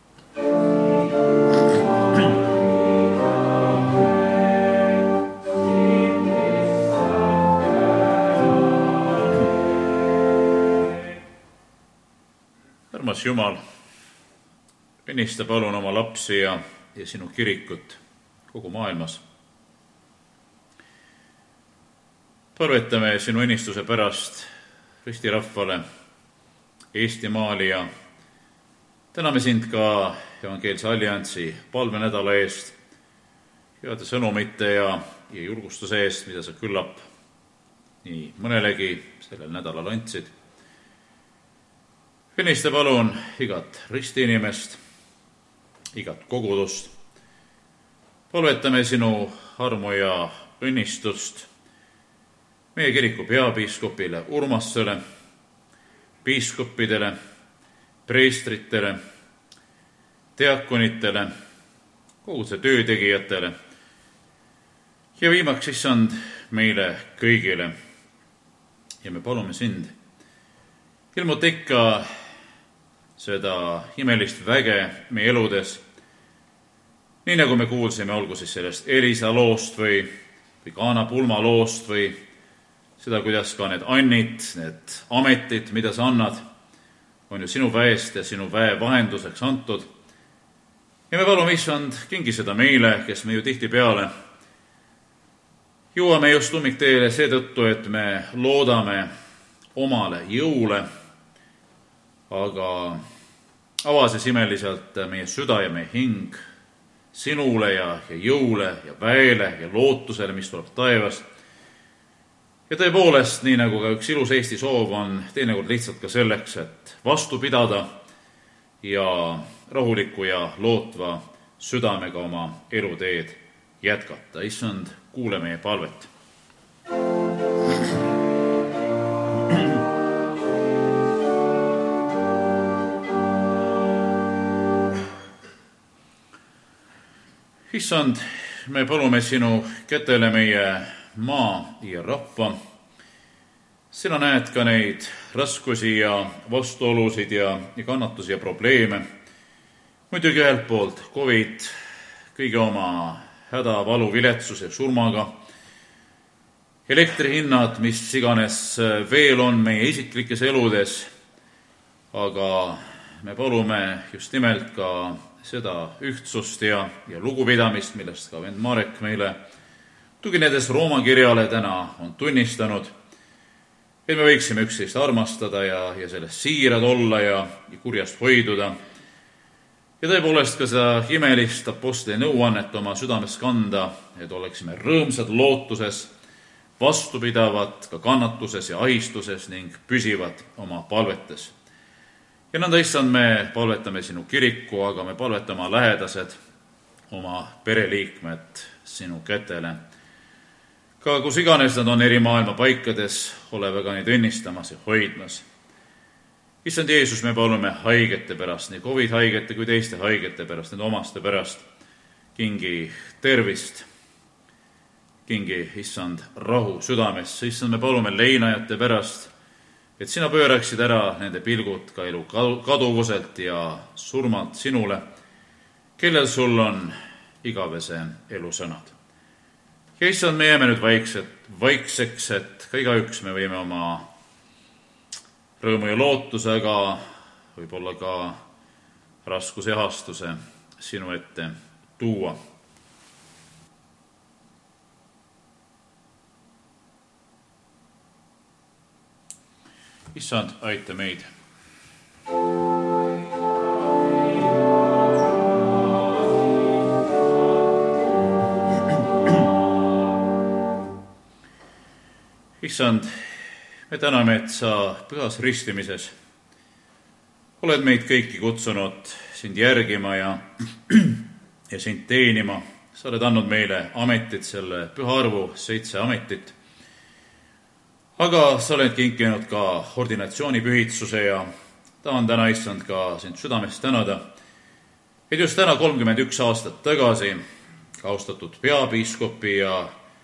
Speaker 1: Armas Jumal, õnnista palun oma lapsi ja sinu kirikut kogu maailmas. Palvetame sinu õnnistuse pärast ristirahvale Eestimaal ja täname sind ka Evangeelse Alliansi palvenädala eest, heade sõnumite ja julgustuse eest, mida sa küllap nii mõnelegi sellel nädalal andsid. Õnnista palun igat ristiinimest, igat kogudust. Palvetame sinu armu ja õnnistust meie kiriku peapiiskopile Urmassele, piiskopidele, preestritele, diakonitele, koguduse töötegijatele ja viimaks issand meile kõigile. Ja me palume sind, ilmuta ikka seda imelist väge meie eludes, nii nagu me kuulsime, olgu siis sellest Elisa loost või Kaana pulma loost või seda, kuidas ka need annid, need ametid, mida sa annad, on ju sinu väest ja sinu väe vahenduseks antud. Ja me palume, issand, kingi seda meile, kes me ju tihtipeale jõuame just ummikteele seetõttu, et me loodame omale jõule, aga ava siis imeliselt meie süda ja meie hing sinule ja jõule ja väele ja lootusele, mis tuleb taevast. Ja tõepoolest, nii nagu ka üks ilus Eesti soov on teinekord lihtsalt ka selleks, et vastu pidada ja rahuliku ja lootva südamega oma eluteed jätkata. Issand, kuule meie palvet. Issand, me palume sinu kätele meie maa ja rahva. Sina näed ka neid raskusi ja vastuolusid ja kannatusi ja probleeme. Muidugi ühelt poolt COVID, kõige oma häda, valu, viletsus ja surmaga. Elektrihinnad, mis iganes veel on meie isiklikes eludes, aga me palume just nimelt ka seda ühtsust ja lugupidamist, millest ka vend Marek meile tuginedes Rooma kirjale täna on tunnistanud, et me võiksime üksteist armastada ja sellest siirad olla ja kurjast hoiduda. Ja tõepoolest ka seda imelist apostli nõuannet oma südames kanda, et oleksime rõõmsad lootuses, vastupidavad ka kannatuses ja ahistuses ning püsivad oma palvetes. Ja nõnda, issand, me palvetame sinu kiriku, aga me palvetame lähedased, oma pereliikmed sinu kätele. Ka kus iganes nad on eri maailma paikades, ole väga neid õnnistamas ja hoidmas. Issand Jeesus, me palume haigete pärast, nii COVID-haigete kui teiste haigete pärast, nende omaste pärast. Kingi tervist, kingi, issand, rahu südamesse. Issand, me palume leinajate pärast, et sina pööraksid ära nende pilgud ka elu kaduvuselt ja surmalt sinule kellel sul on igavese elu sõnad. Ja issand, me jääme nüüd vaikseks, et ka igaüks me võime oma rõõmu ja lootusega, võib-olla ka raskuse ja ahastuse sinu ette tuua. Issand, aita meid. Issand, me täname, et sa pühas ristimises oled meid kõiki kutsunud sind järgima ja sind teenima. Sa oled andnud meile ametit, selle püha arvu 7 ametit. Aga sa oled kinkinud ka ordinatsioonipühitsuse ja tahan täna, issand, ka sind südamest tänada, et just täna 31 aastat tagasi austatud peapiiskopi ja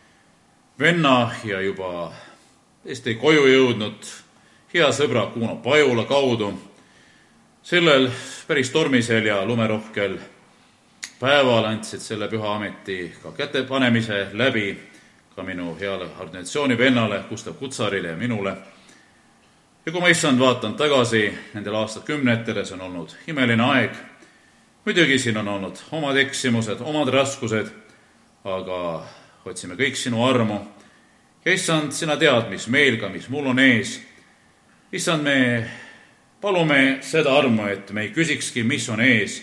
Speaker 1: venna ja juba Eesti koju jõudnud hea sõbra Kuno Pajula kaudu sellel päris tormisel ja lumerohkel päeval andsid selle püha ameti ka kätepanemise läbi ka minu heale ordinatsioonivennale Gustav Kutsarile ja minule. Ja kui ma, issand, vaatan tagasi nendel aastakümnetele, see on olnud imeline aeg. Muidugi siin on olnud omad eksimused, omad raskused, aga otsime kõik sinu armu. Ja issand, sina tead, mis meil ka, mis mul on ees. Issand, me palume seda armu, et me ei küsikski, mis on ees.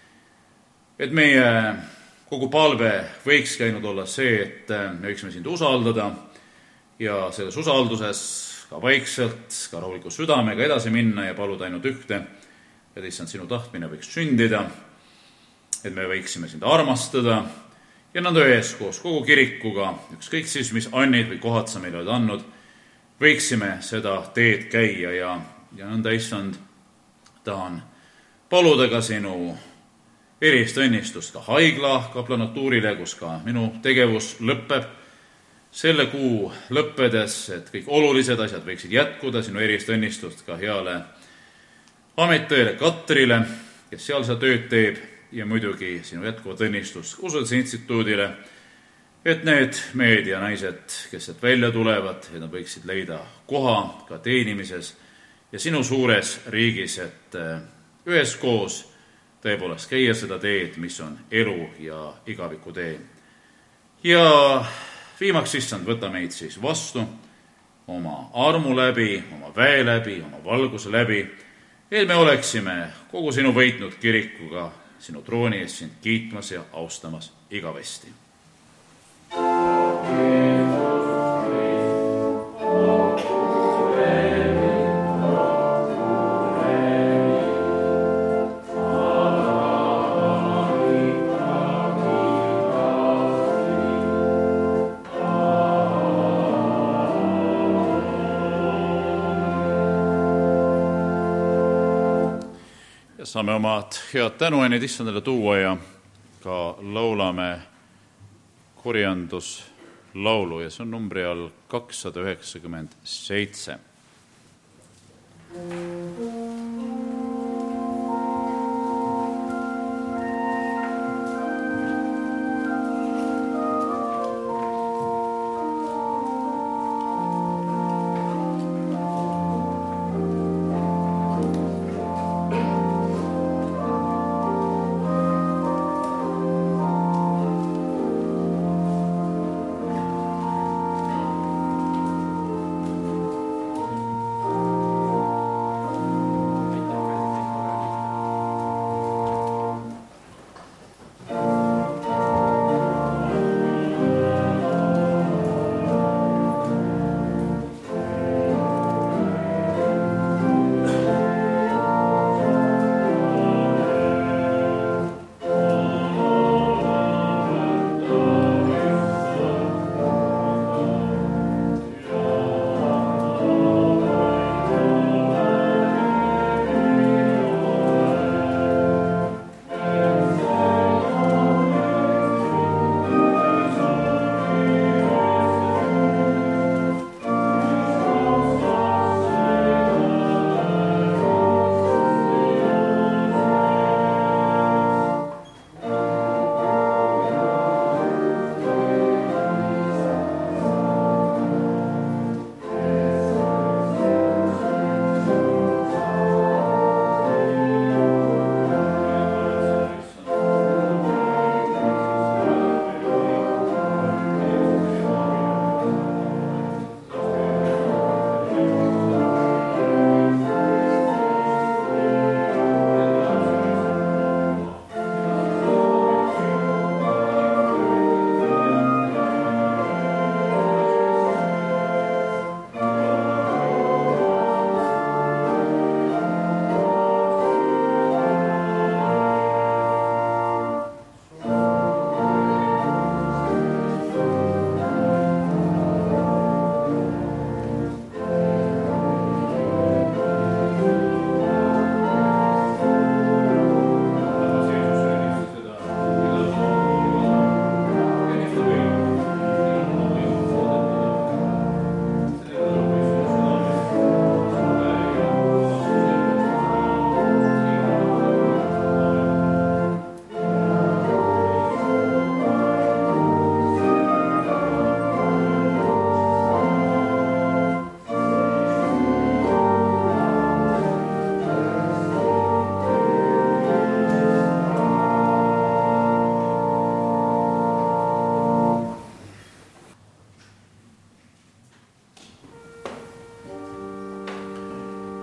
Speaker 1: Et meie kogu palve võiks käinud olla see, et me võiksime sind usaldada ja selles usalduses ka vaikselt, ka rahuliku südamega edasi minna ja paluda ainult ühte, et issand, sinu tahtmine võiks sündida, et me võiksime sind armastada ja nõnda üheskoos kogu kirikuga, ükskõik siis, mis annid või kohad sa meile oled andnud, võiksime seda teed käia ja nõnda, issand, tahan paluda ka sinu erilist õnnistust ka haigla kaplanatuurile, kus ka minu tegevus lõpeb selle kuu lõppedes, et kõik olulised asjad võiksid jätkuda, sinu erilist õnnistust ka heale amettööle Katrile, kes seal seda tööd teeb, ja muidugi sinu jätkuvat õnnistust Usulise Instituudile, et need mehed ja naised, kes sealt välja tulevad, et nad võiksid leida koha ka teenimises ja sinu suures riigis, et üheskoos tõepoolest käia seda teed, mis on elu ja igaviku tee. Ja viimaks, issand, võta meid siis vastu oma armu läbi, oma väe läbi, oma valguse läbi, et me oleksime kogu sinu võitnud kirikuga sinu trooni ees sind kiitmas ja austamas igavesti. Saame omad head tänuained issandale tuua ja ka laulame korjanduslaulu ja see on numbri all 297.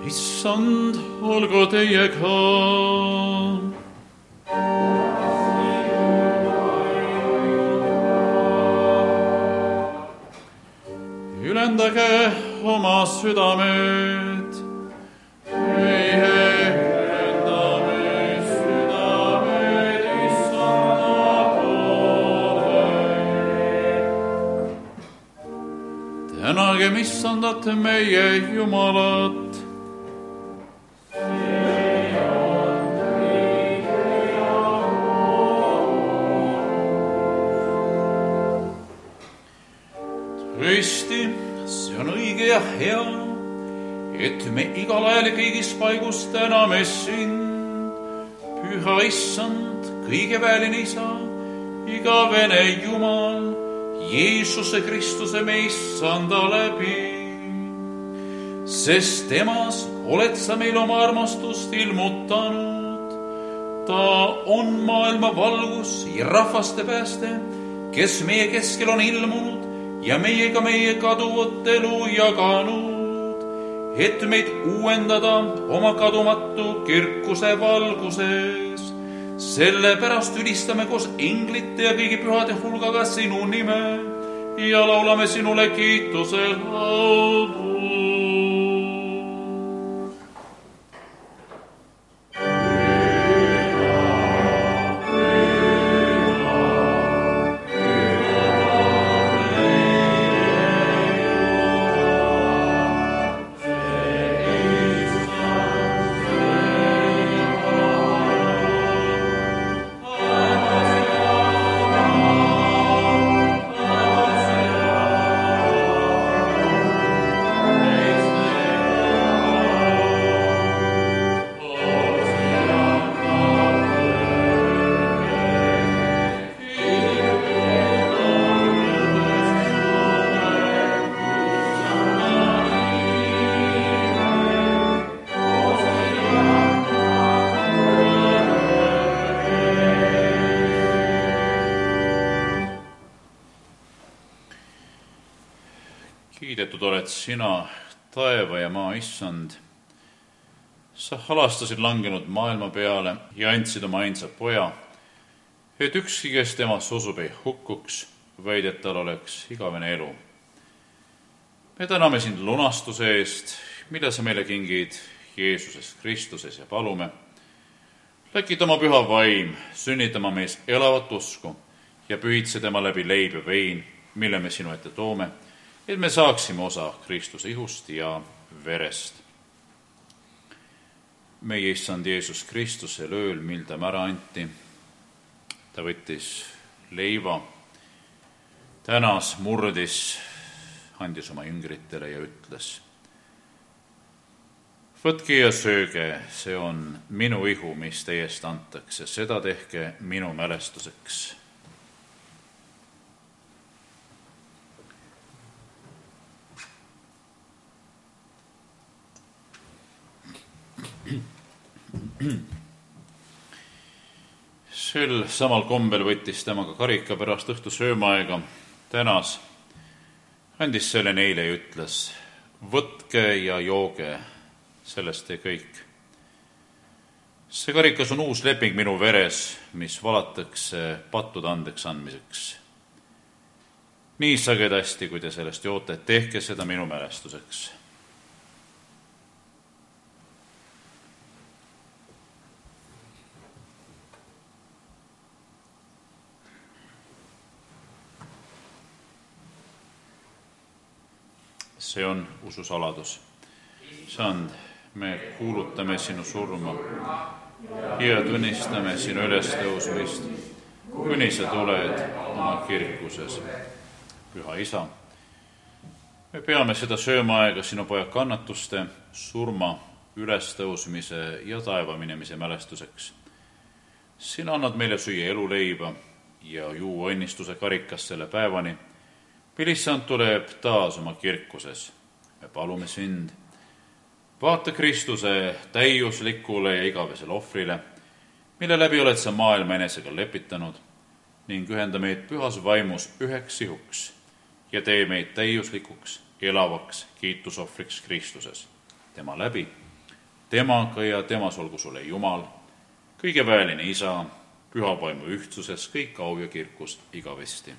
Speaker 1: issand, olgu teiega. Ülendage oma südamed, meie ülendame südamed issanda poole. Tänagem issandat meie Jumalat. Tõesti, see on õige ja hea, et me igal ajal ja kõigis paigus täname sind, püha issand, kõigeväeline isa, igavene Jumal, Jeesuse Kristuse me issanda läbi. Sest temas oled sa meil oma armastust ilmutanud. Ta on maailma valgus ja rahvaste pääste, kes meie keskel on ilmunud ja meiega meie kaduvat elu jaganud, et meid uuendada oma kadumatu kirkuse valguses. Sellepärast ülistame koos inglite ja kõigi pühade hulgaga sinu nime ja laulame sinule kiituse laulu. Kiidetud oled sina, taeva ja maa issand. Sa halastasid langenud maailma peale ja andsid oma ainsa poja, et ükski, kes temasse usub, ei hukkuks, vaid et tal oleks igavene elu. Me täname sind lunastuse eest, mille sa meile kingid Jeesuses Kristuses ja palume. Läkid oma püha vaim, sünnitama meis elavat usku ja pühitse tema läbi leib ja vein, mille me sinu ette toome, et me saaksime osa Kristuse ihust ja verest. Meie issand Jeesus Kristuse ööl, mil ta ära anti, ta võttis leiva, tänas, murdis, andis oma jüngritele ja ütles: võtke ja sööge, see on minu ihu, mis teie eest antakse, seda tehke minu mälestuseks. Sel samal kombel võttis temaga karika pärast õhtu söömaaega, tänas, andis selle neile ja ütles: võtke ja jooge, sellest te kõik. See karikas on uus leping minu veres, mis valatakse pattude andeks andmiseks. Nii sagedasti, kui te sellest joote, tehke seda minu mälestuseks. See on ususaladus. Issand, me kuulutame sinu surma ja tunnistame sinu ülestõusmist, kuni sa tuled oma kirkuses. Püha isa, me peame seda söömaaega sinu poja kannatuste, surma, ülestõusmise ja taeva minemise mälestuseks. Sina annad meile süüa eluleiba ja juua õnnistuse karikas selle päevani, mil issand tuleb taas oma kirkuses. Me palume sind, vaata Kristuse täiuslikule ja igavesele ohvrile, mille läbi oled sa maailma enesega lepitanud, ning ühenda meid pühas vaimus üheks ihuks ja tee meid täiuslikuks, elavaks kiitusohvriks Kristuses. Tema läbi temaga ja temas olgu sulle Jumal, kõige väeline Isa, püha vaimu ühtsuses, kõik au ja kirkus igavesti.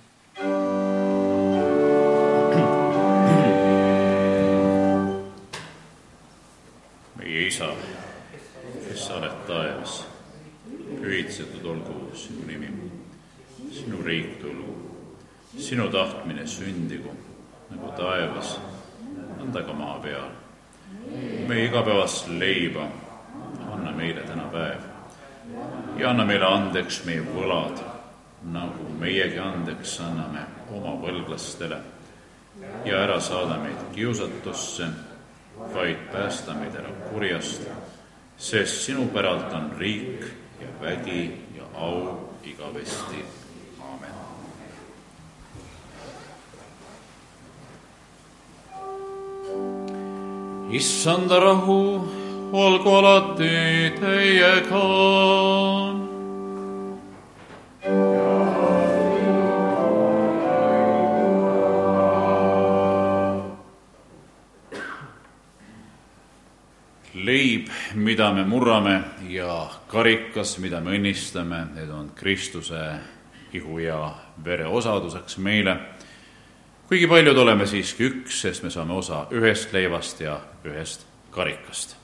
Speaker 1: Meie Isa, kes sa oled taevas, pühitsetud olgu sinu nimi, sinu riik tulgu, sinu tahtmine sündigu, nagu taevas, nõnda ka maa peal. Meie igapäevast leiba anna meile täna päev ja anna meile andeks meie võlad, nagu meiegi andeks anname oma võlglastele ja ära saada meid kiusatusse, vaid päästa meid ära kurjast, sest sinu päralt on riik ja vägi ja au igavesti. Aamen. Issanda rahu olgu alati teiega. Leib, mida me murrame, ja karikas, mida me õnnistame, need on Kristuse ihu ja vere osaduseks meile. Kuigi paljud oleme siiski üks, sest me saame osa ühest leivast ja ühest karikast.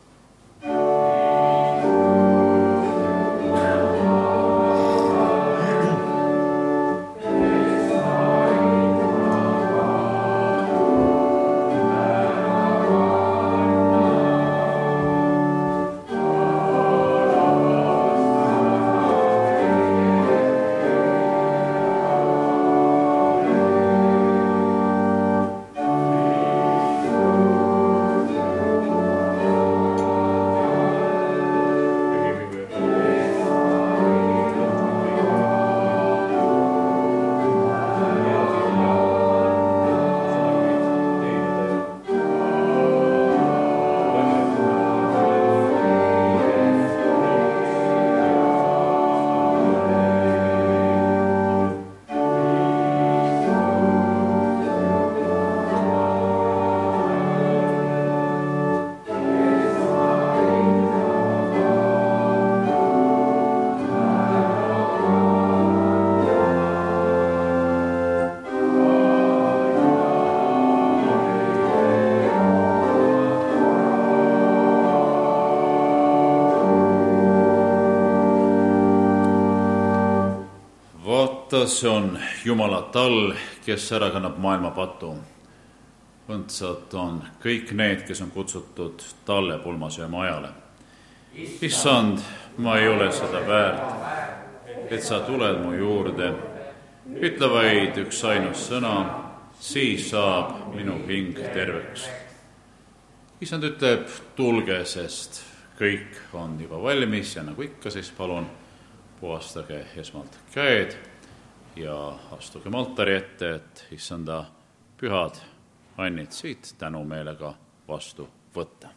Speaker 1: See on Jumala tall, kes ära kannab maailma patu. Õndsad on kõik need, kes on kutsutud talle pulmasööma ajale. Issand, ma ei ole seda väärt, et sa tuled mu juurde. Ütle vaid üks ainus sõna, siis saab minu hing terveks. Issand ütleb, tulge, sest kõik on juba valmis ja nagu ikka, siis palun puhastage esmalt käed ja astugem altari ette, et Issanda pühad annid siit tänumeelega vastu võtta.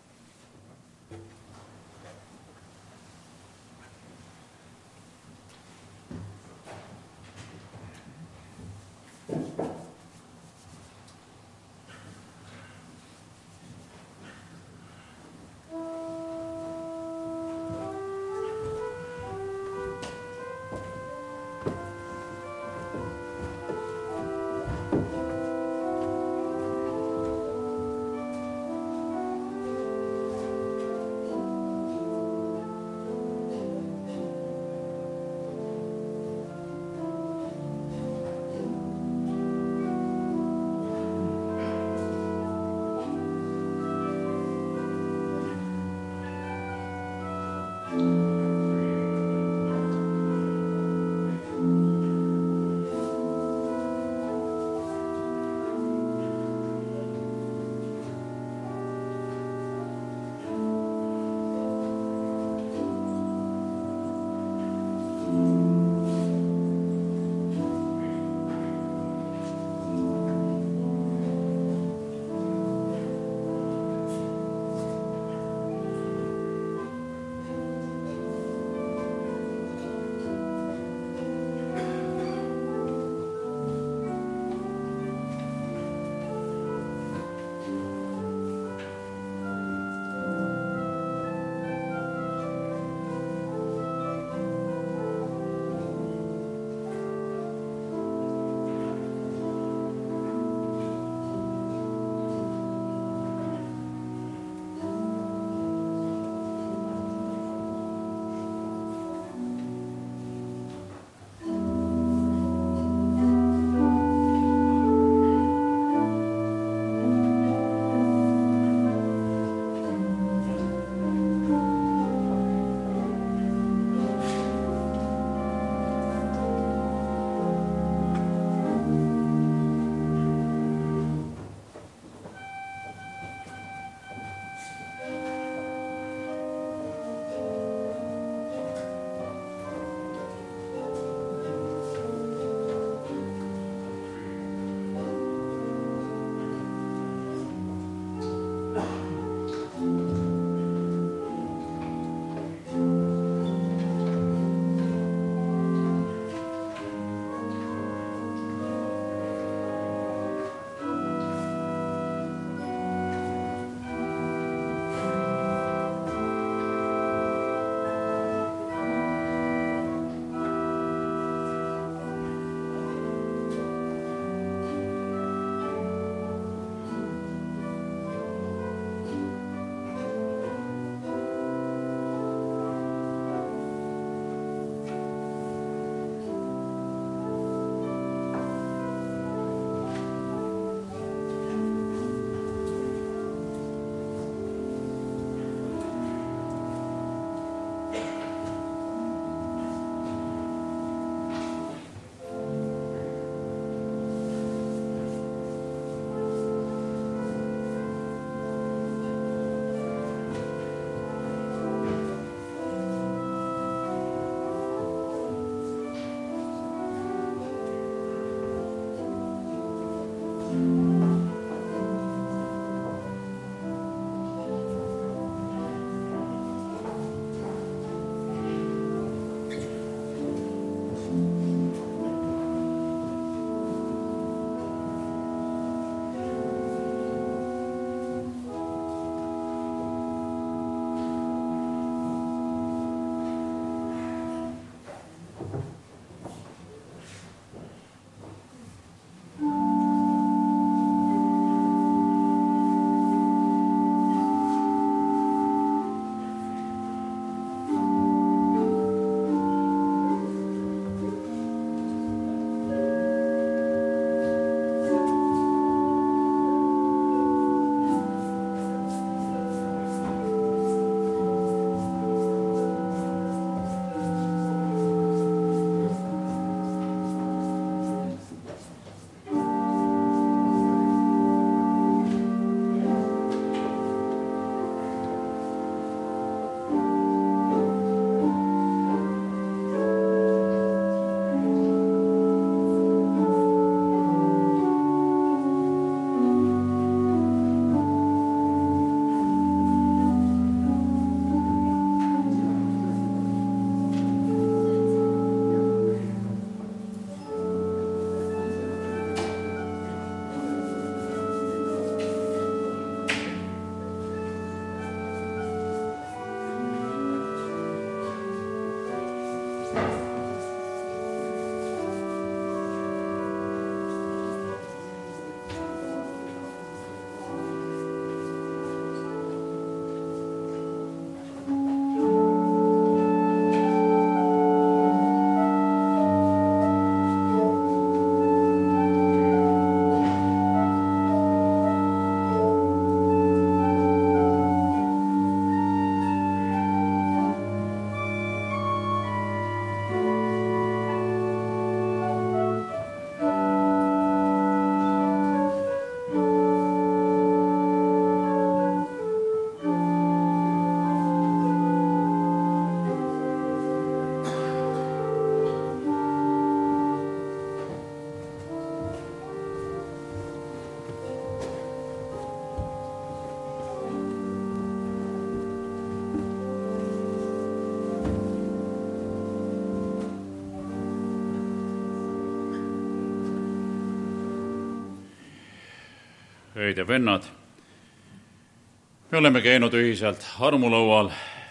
Speaker 1: õed ja vennad, me oleme käinud ühiselt armulaual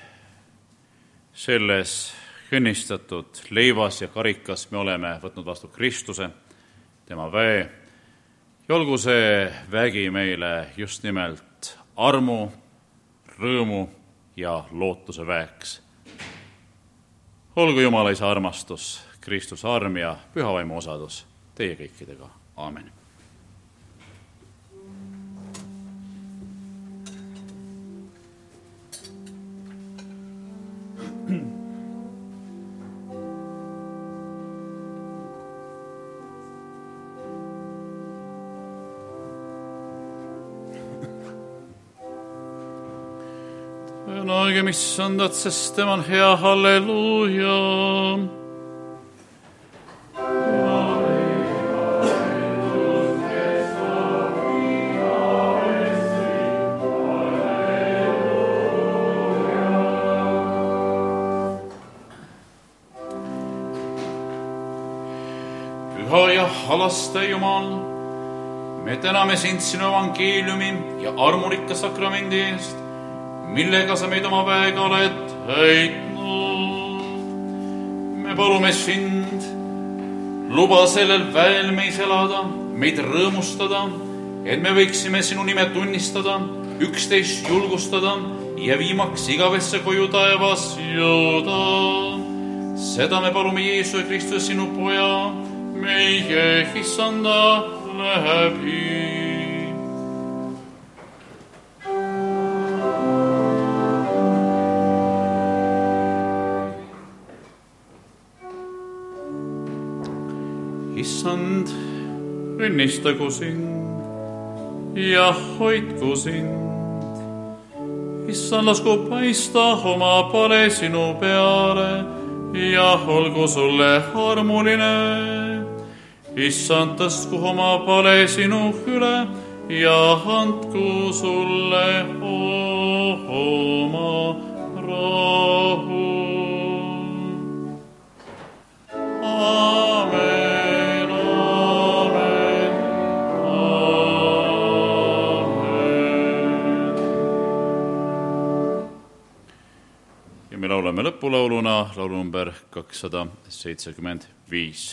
Speaker 1: selles õnnistatud leivas ja karikas, me oleme võtnud vastu Kristuse, tema väe, ja olgu see vägi meile just nimelt armu, rõõmu ja lootuse väeks. Olgu Jumala Isa armastus, Kristuse arm ja püha vaimu osadus teie kõikidega. Aamen. Tänage missandat, sest tema on hea, halleluuja. Püha ja halaste Jumal, me täname sind sinu evangeeliumi ja armurikka sakramendi eest, millega sa meid oma väega oled täitnud. Me palume sind, luba sellel väel meis elada, meid rõõmustada, et me võiksime sinu nime tunnistada, üksteist julgustada ja viimaks igavesse koju taevas jõuda. Seda me palume Jeesuse Kristuse sinu poja, meie issanda läbi. Issand, õnnistagu sind ja hoidku sind. Issand, lasku paista oma pale sinu peale ja olgu sulle armuline. Issand, tõstku oma pale sinu üle ja andku sulle oma rahu. Me laulame lõpulauluna laulu number 275.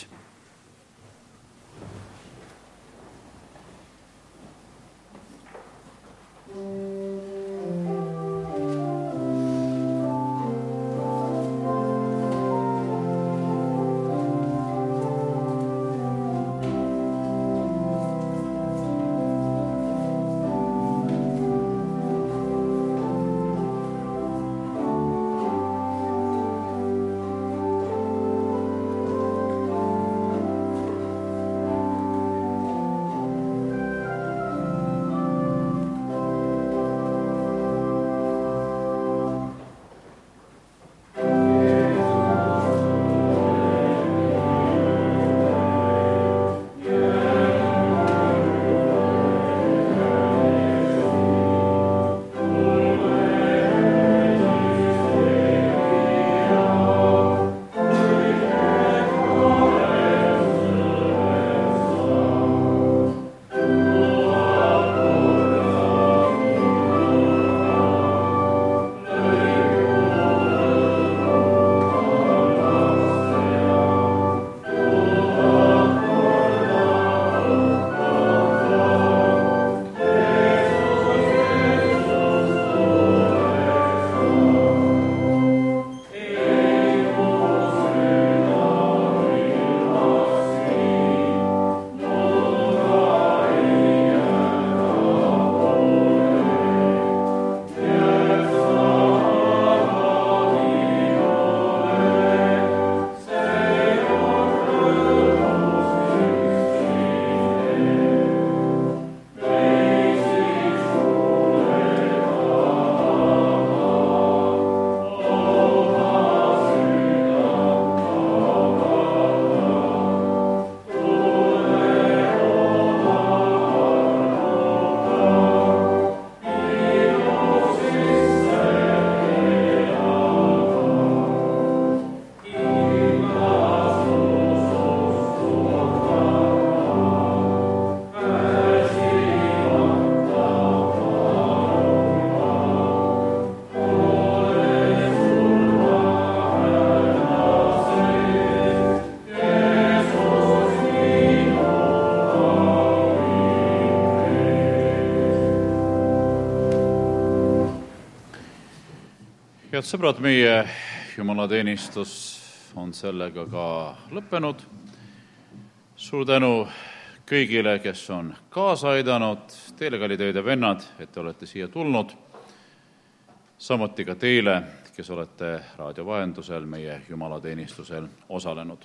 Speaker 1: Head sõbrad, meie jumalateenistus on sellega ka lõppenud. Suur tänu kõigile, kes on kaasa aidanud, teile, kallid õed ja vennad, et te olete siia tulnud. Samuti ka teile, kes olete raadio vahendusel meie jumalateenistusel osalenud.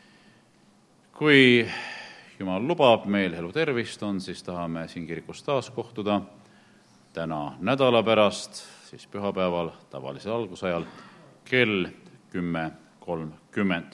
Speaker 1: Kui Jumal lubab, meil elu tervist on, siis tahame siin kirikus taas kohtuda täna nädala pärast, siis pühapäeval tavalisel algusajal kell 10:30.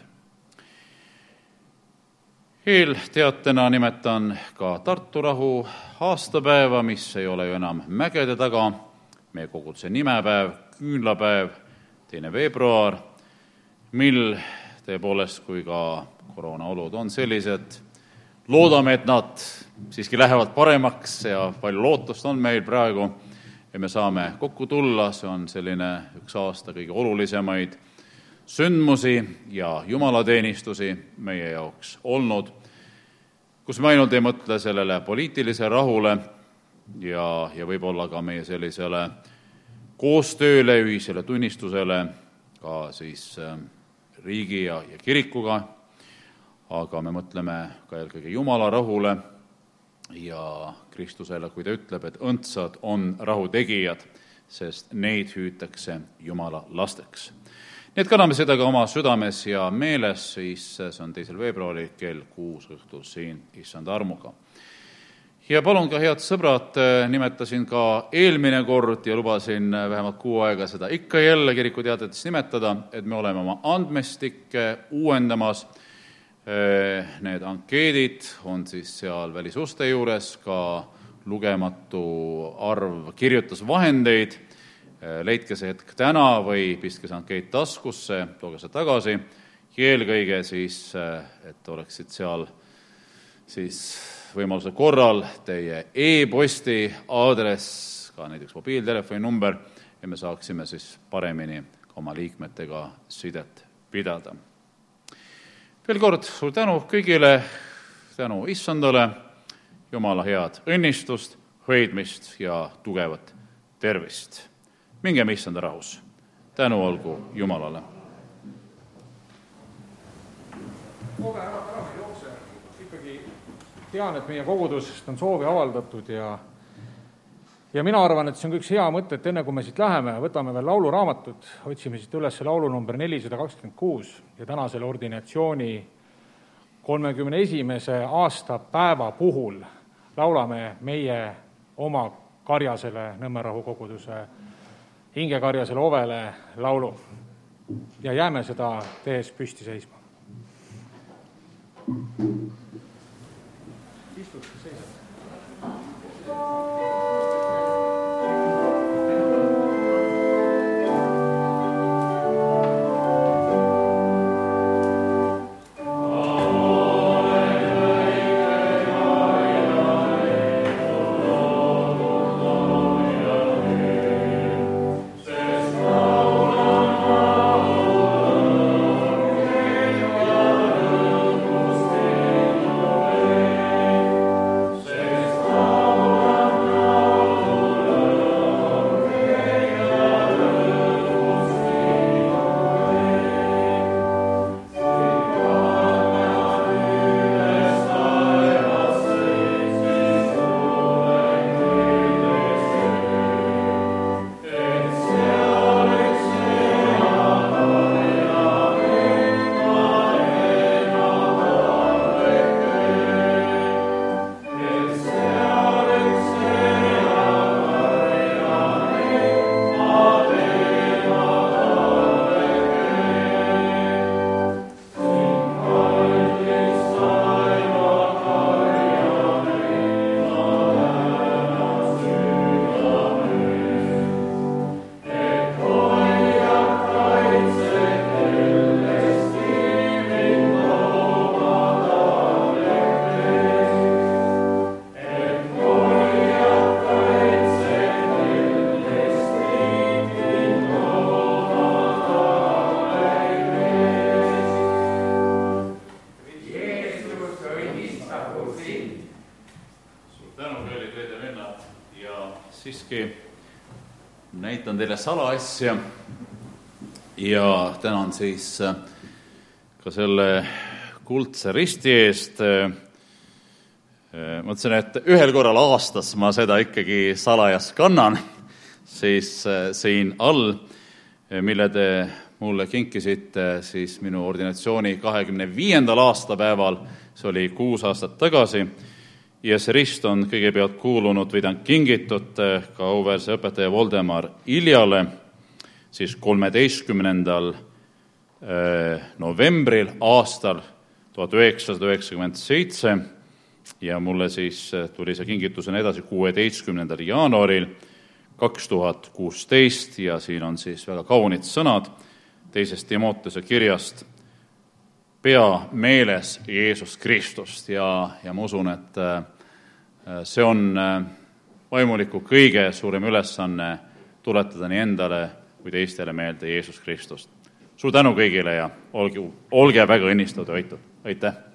Speaker 1: Eelteatena nimetan ka Tartu rahu aastapäeva, mis ei ole ju enam mägede taga, meie koguduse nimepäev, küünlapäev, 2. veebruar, mil tõepoolest, kui ka koroonaolud on sellised, loodame, et nad siiski lähevad paremaks ja palju lootust on meil praegu ja me saame kokku tulla. See on selline üks aasta kõige olulisemaid sündmusi ja jumalateenistusi meie jaoks olnud, kus me ainult ei mõtle sellele poliitilise rahule ja võib-olla ka meie sellisele koostööle, ühisele tunnistusele ka siis riigi ja kirikuga, aga me mõtleme ka eelkõige Jumala rahule ja Kristusele, kui ta ütleb, et õndsad on rahutegijad, sest neid hüütakse Jumala lasteks. Nii et kanname seda ka oma südames ja meeles, siis see on 2. veebruaril kell 6 õhtul siin issanda armuga. Ja palun ka, head sõbrad, nimetasin ka eelmine kord ja lubasin vähemalt 6 aega seda ikka jälle kirikuteatetes nimetada, et me oleme oma andmestikke uuendamas. Need ankeedid on siis seal välisuste juures, ka lugematu arv kirjutusvahendeid. Leidke see hetk täna või pistke see ankeed taskusse, tooge see tagasi. Ja eelkõige siis, et oleksid seal siis võimaluse korral teie e-posti aadress, ka näiteks mobiiltelefoni number, ja me saaksime siis paremini oma liikmetega sidet pidada. Veel kord suur tänu kõigile, tänu issandale, Jumala head õnnistust, hoidmist ja tugevat tervist. Mingem issanda rahus. Tänu olgu Jumalale.
Speaker 2: Ära jookse. Ikkagi tean, et meie kogudusest on soovi avaldatud ja mina arvan, et see on üks hea mõte, et enne kui me siit läheme, võtame veel lauluraamatut, otsime siit üles laulu number 426 ja tänasele ordinatsiooni 31. aastapäeva puhul laulame meie oma Karjasele, Nõmmerahu koguduse hingekarjasele ovele laulu ja jääme seda tehes püsti seisma. Istud, seisad.
Speaker 1: siiski näitan teile salaasja. ja tänan siis ka selle kuldse risti eest. Mõtlesin, et ühel korral aastas ma seda ikkagi salajas kannan, siis siin all, mille te mulle kinkisite siis minu ordinatsiooni 25. aastapäeval, see oli 6 aastat tagasi, ja see rist on kõigepealt kuulunud või ta on kingitud ka auväärse õpetaja Voldemar Iljale, siis 13. novembril aastal 1997, ja mulle siis tuli see kingitusena edasi 16. jaanuaril 2016 ja siin on siis väga kaunid sõnad 2. Timoteuse kirjast: pea meeles Jeesus Kristust, ja ma usun, et see on vaimuliku kõige suurem ülesanne tuletada nii endale kui teistele meelde Jeesus Kristust. Suur tänu kõigile ja olge väga õnnistatud ja hoitud. Aitäh!